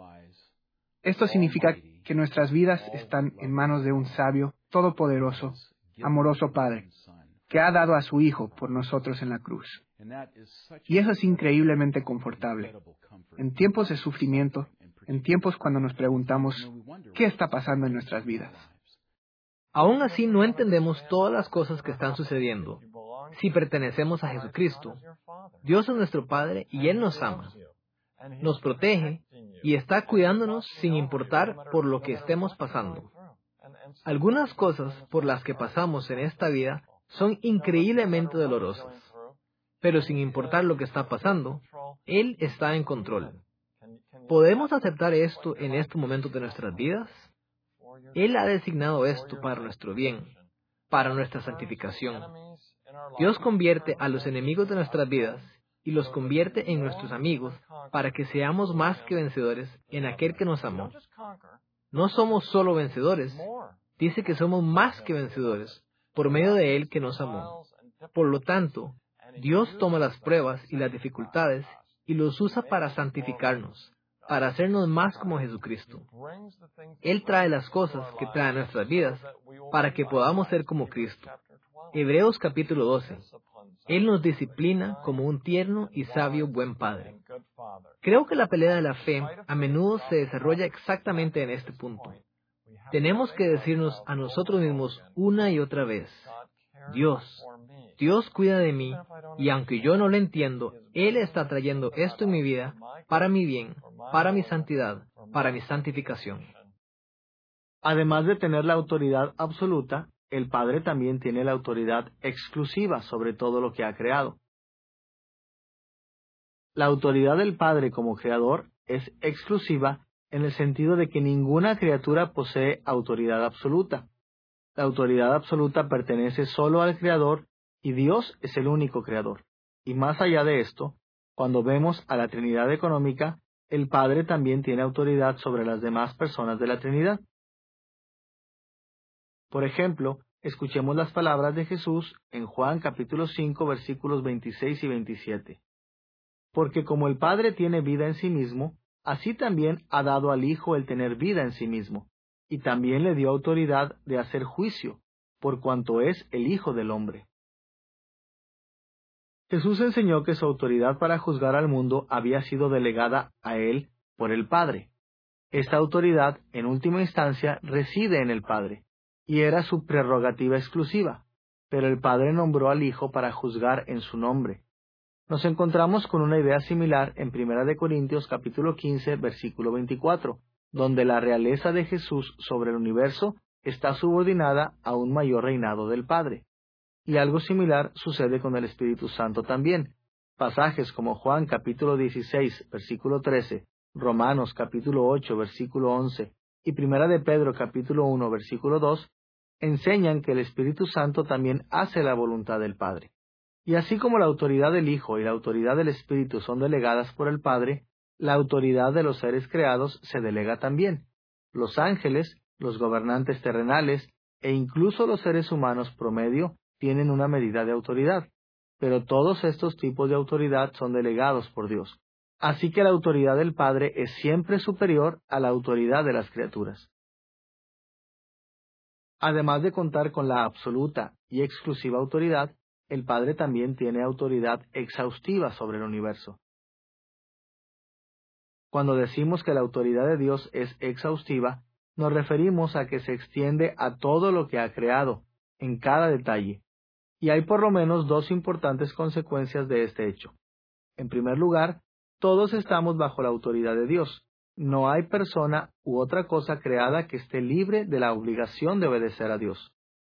[SPEAKER 5] Esto significa que nuestras vidas están en manos de un sabio, todopoderoso, amoroso Padre, que ha dado a su Hijo por nosotros en la cruz. Y eso es increíblemente confortable. En tiempos de sufrimiento, en tiempos cuando nos preguntamos, ¿qué está pasando en nuestras vidas?
[SPEAKER 6] Aún así no entendemos todas las cosas que están sucediendo. Si pertenecemos a Jesucristo, Dios es nuestro Padre y Él nos ama, nos protege y está cuidándonos sin importar por lo que estemos pasando. Algunas cosas por las que pasamos en esta vida son increíblemente dolorosas, pero sin importar lo que está pasando, Él está en control. ¿Podemos aceptar esto en este momento de nuestras vidas? Él ha designado esto para nuestro bien, para nuestra santificación. Dios convierte a los enemigos de nuestras vidas y los convierte en nuestros amigos para que seamos más que vencedores en aquel que nos amó. No somos solo vencedores, dice que somos más que vencedores por medio de Él que nos amó. Por lo tanto, Dios toma las pruebas y las dificultades y los usa para santificarnos, para hacernos más como Jesucristo. Él trae las cosas que traen nuestras vidas para que podamos ser como Cristo. Hebreos capítulo 12. Él nos disciplina como un tierno y sabio buen padre. Creo que la pelea de la fe a menudo se desarrolla exactamente en este punto. Tenemos que decirnos a nosotros mismos una y otra vez, Dios cuida de mí, y aunque yo no lo entiendo, Él está trayendo esto en mi vida para mi bien, para mi santidad, para mi santificación.
[SPEAKER 1] Además de tener la autoridad absoluta, el Padre también tiene la autoridad exclusiva sobre todo lo que ha creado. La autoridad del Padre como creador es exclusiva en el sentido de que ninguna criatura posee autoridad absoluta. La autoridad absoluta pertenece solo al Creador y Dios es el único Creador. Y más allá de esto, cuando vemos a la Trinidad económica, el Padre también tiene autoridad sobre las demás personas de la Trinidad. Por ejemplo, escuchemos las palabras de Jesús en Juan capítulo 5 versículos 26 y 27. porque como el Padre tiene vida en sí mismo, así también ha dado al Hijo el tener vida en sí mismo, y también le dio autoridad de hacer juicio, por cuanto es el Hijo del hombre. Jesús enseñó que su autoridad para juzgar al mundo había sido delegada a él por el Padre. Esta autoridad, en última instancia, reside en el Padre, y era su prerrogativa exclusiva, pero el Padre nombró al Hijo para juzgar en su nombre. Nos encontramos con una idea similar en 1 Corintios capítulo 15, versículo 24, donde la realeza de Jesús sobre el universo está subordinada a un mayor reinado del Padre. Y algo similar sucede con el Espíritu Santo también. Pasajes como Juan capítulo 16, versículo 13, Romanos capítulo 8, versículo 11, y 1 de Pedro capítulo 1, versículo 2, enseñan que el Espíritu Santo también hace la voluntad del Padre. Y así como la autoridad del Hijo y la autoridad del Espíritu son delegadas por el Padre, la autoridad de los seres creados se delega también. Los ángeles, los gobernantes terrenales e incluso los seres humanos promedio tienen una medida de autoridad, pero todos estos tipos de autoridad son delegados por Dios. Así que la autoridad del Padre es siempre superior a la autoridad de las criaturas. Además de contar con la absoluta y exclusiva autoridad, el Padre también tiene autoridad exhaustiva sobre el universo. Cuando decimos que la autoridad de Dios es exhaustiva, nos referimos a que se extiende a todo lo que ha creado, en cada detalle. Y hay por lo menos dos importantes consecuencias de este hecho. En primer lugar, todos estamos bajo la autoridad de Dios. No hay persona u otra cosa creada que esté libre de la obligación de obedecer a Dios.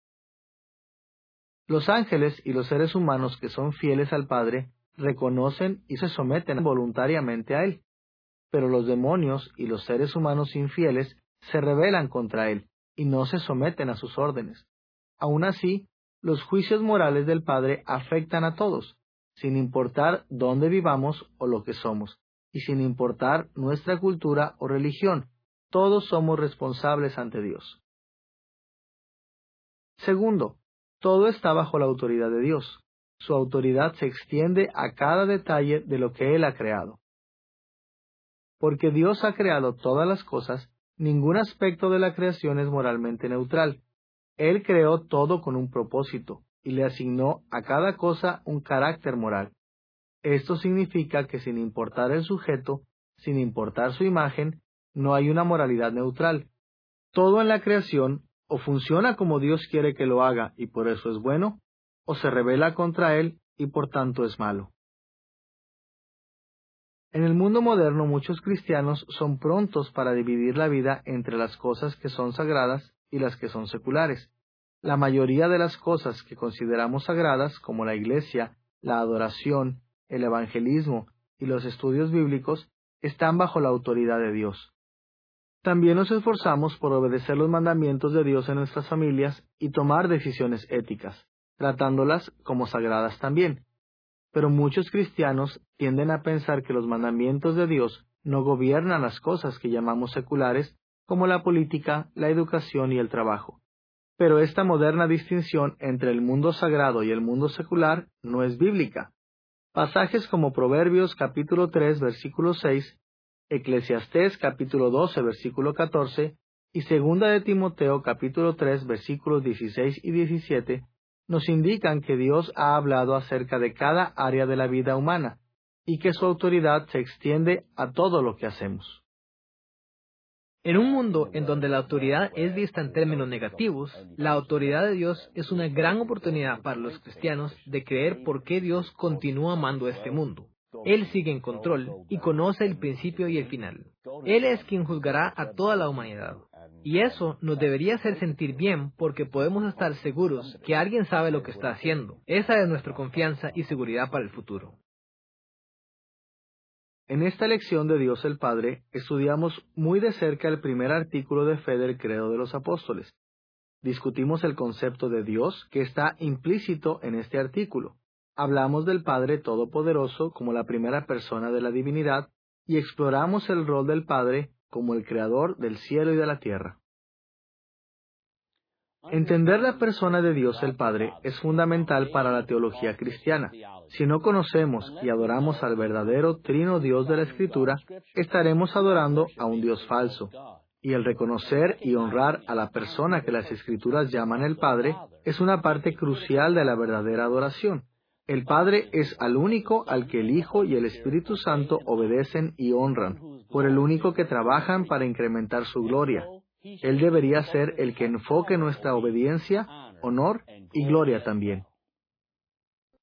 [SPEAKER 1] Los ángeles y los seres humanos que son fieles al Padre reconocen y se someten voluntariamente a Él. Pero los demonios y los seres humanos infieles se rebelan contra Él y no se someten a sus órdenes. Aún así, los juicios morales del Padre afectan a todos, sin importar dónde vivamos o lo que somos, y sin importar nuestra cultura o religión. Todos somos responsables ante Dios. Segundo, todo está bajo la autoridad de Dios. Su autoridad se extiende a cada detalle de lo que Él ha creado. Porque Dios ha creado todas las cosas, ningún aspecto de la creación es moralmente neutral. Él creó todo con un propósito, y le asignó a cada cosa un carácter moral. Esto significa que sin importar el sujeto, sin importar su imagen, no hay una moralidad neutral. Todo en la creación o funciona como Dios quiere que lo haga y por eso es bueno, o se rebela contra Él y por tanto es malo. En el mundo moderno muchos cristianos son prontos para dividir la vida entre las cosas que son sagradas y las que son seculares. La mayoría de las cosas que consideramos sagradas, como la iglesia, la adoración, el evangelismo y los estudios bíblicos, están bajo la autoridad de Dios. También nos esforzamos por obedecer los mandamientos de Dios en nuestras familias y tomar decisiones éticas, tratándolas como sagradas también. Pero muchos cristianos tienden a pensar que los mandamientos de Dios no gobiernan las cosas que llamamos seculares, como la política, la educación y el trabajo. Pero esta moderna distinción entre el mundo sagrado y el mundo secular no es bíblica. Pasajes como Proverbios capítulo 3, versículo 6, Eclesiastés capítulo 12, versículo 14, y Segunda de Timoteo capítulo 3, versículos 16 y 17, nos indican que Dios ha hablado acerca de cada área de la vida humana y que su autoridad se extiende a todo lo que hacemos.
[SPEAKER 6] En un mundo en donde la autoridad es vista en términos negativos, la autoridad de Dios es una gran oportunidad para los cristianos de creer por qué Dios continúa amando este mundo. Él sigue en control y conoce el principio y el final. Él es quien juzgará a toda la humanidad. Y eso nos debería hacer sentir bien porque podemos estar seguros que alguien sabe lo que está haciendo. Esa es nuestra confianza y seguridad para el futuro.
[SPEAKER 1] En esta lección de Dios el Padre, estudiamos muy de cerca el primer artículo de fe del Credo de los Apóstoles. Discutimos el concepto de Dios que está implícito en este artículo. Hablamos del Padre Todopoderoso como la primera persona de la divinidad y exploramos el rol del Padre como el Creador del cielo y de la tierra. Entender la persona de Dios el Padre es fundamental para la teología cristiana. Si no conocemos y adoramos al verdadero trino Dios de la Escritura, estaremos adorando a un Dios falso. Y el reconocer y honrar a la persona que las Escrituras llaman el Padre es una parte crucial de la verdadera adoración. El Padre es al único al que el Hijo y el Espíritu Santo obedecen y honran, por el único que trabajan para incrementar su gloria. Él debería ser el que enfoque nuestra obediencia, honor y gloria también.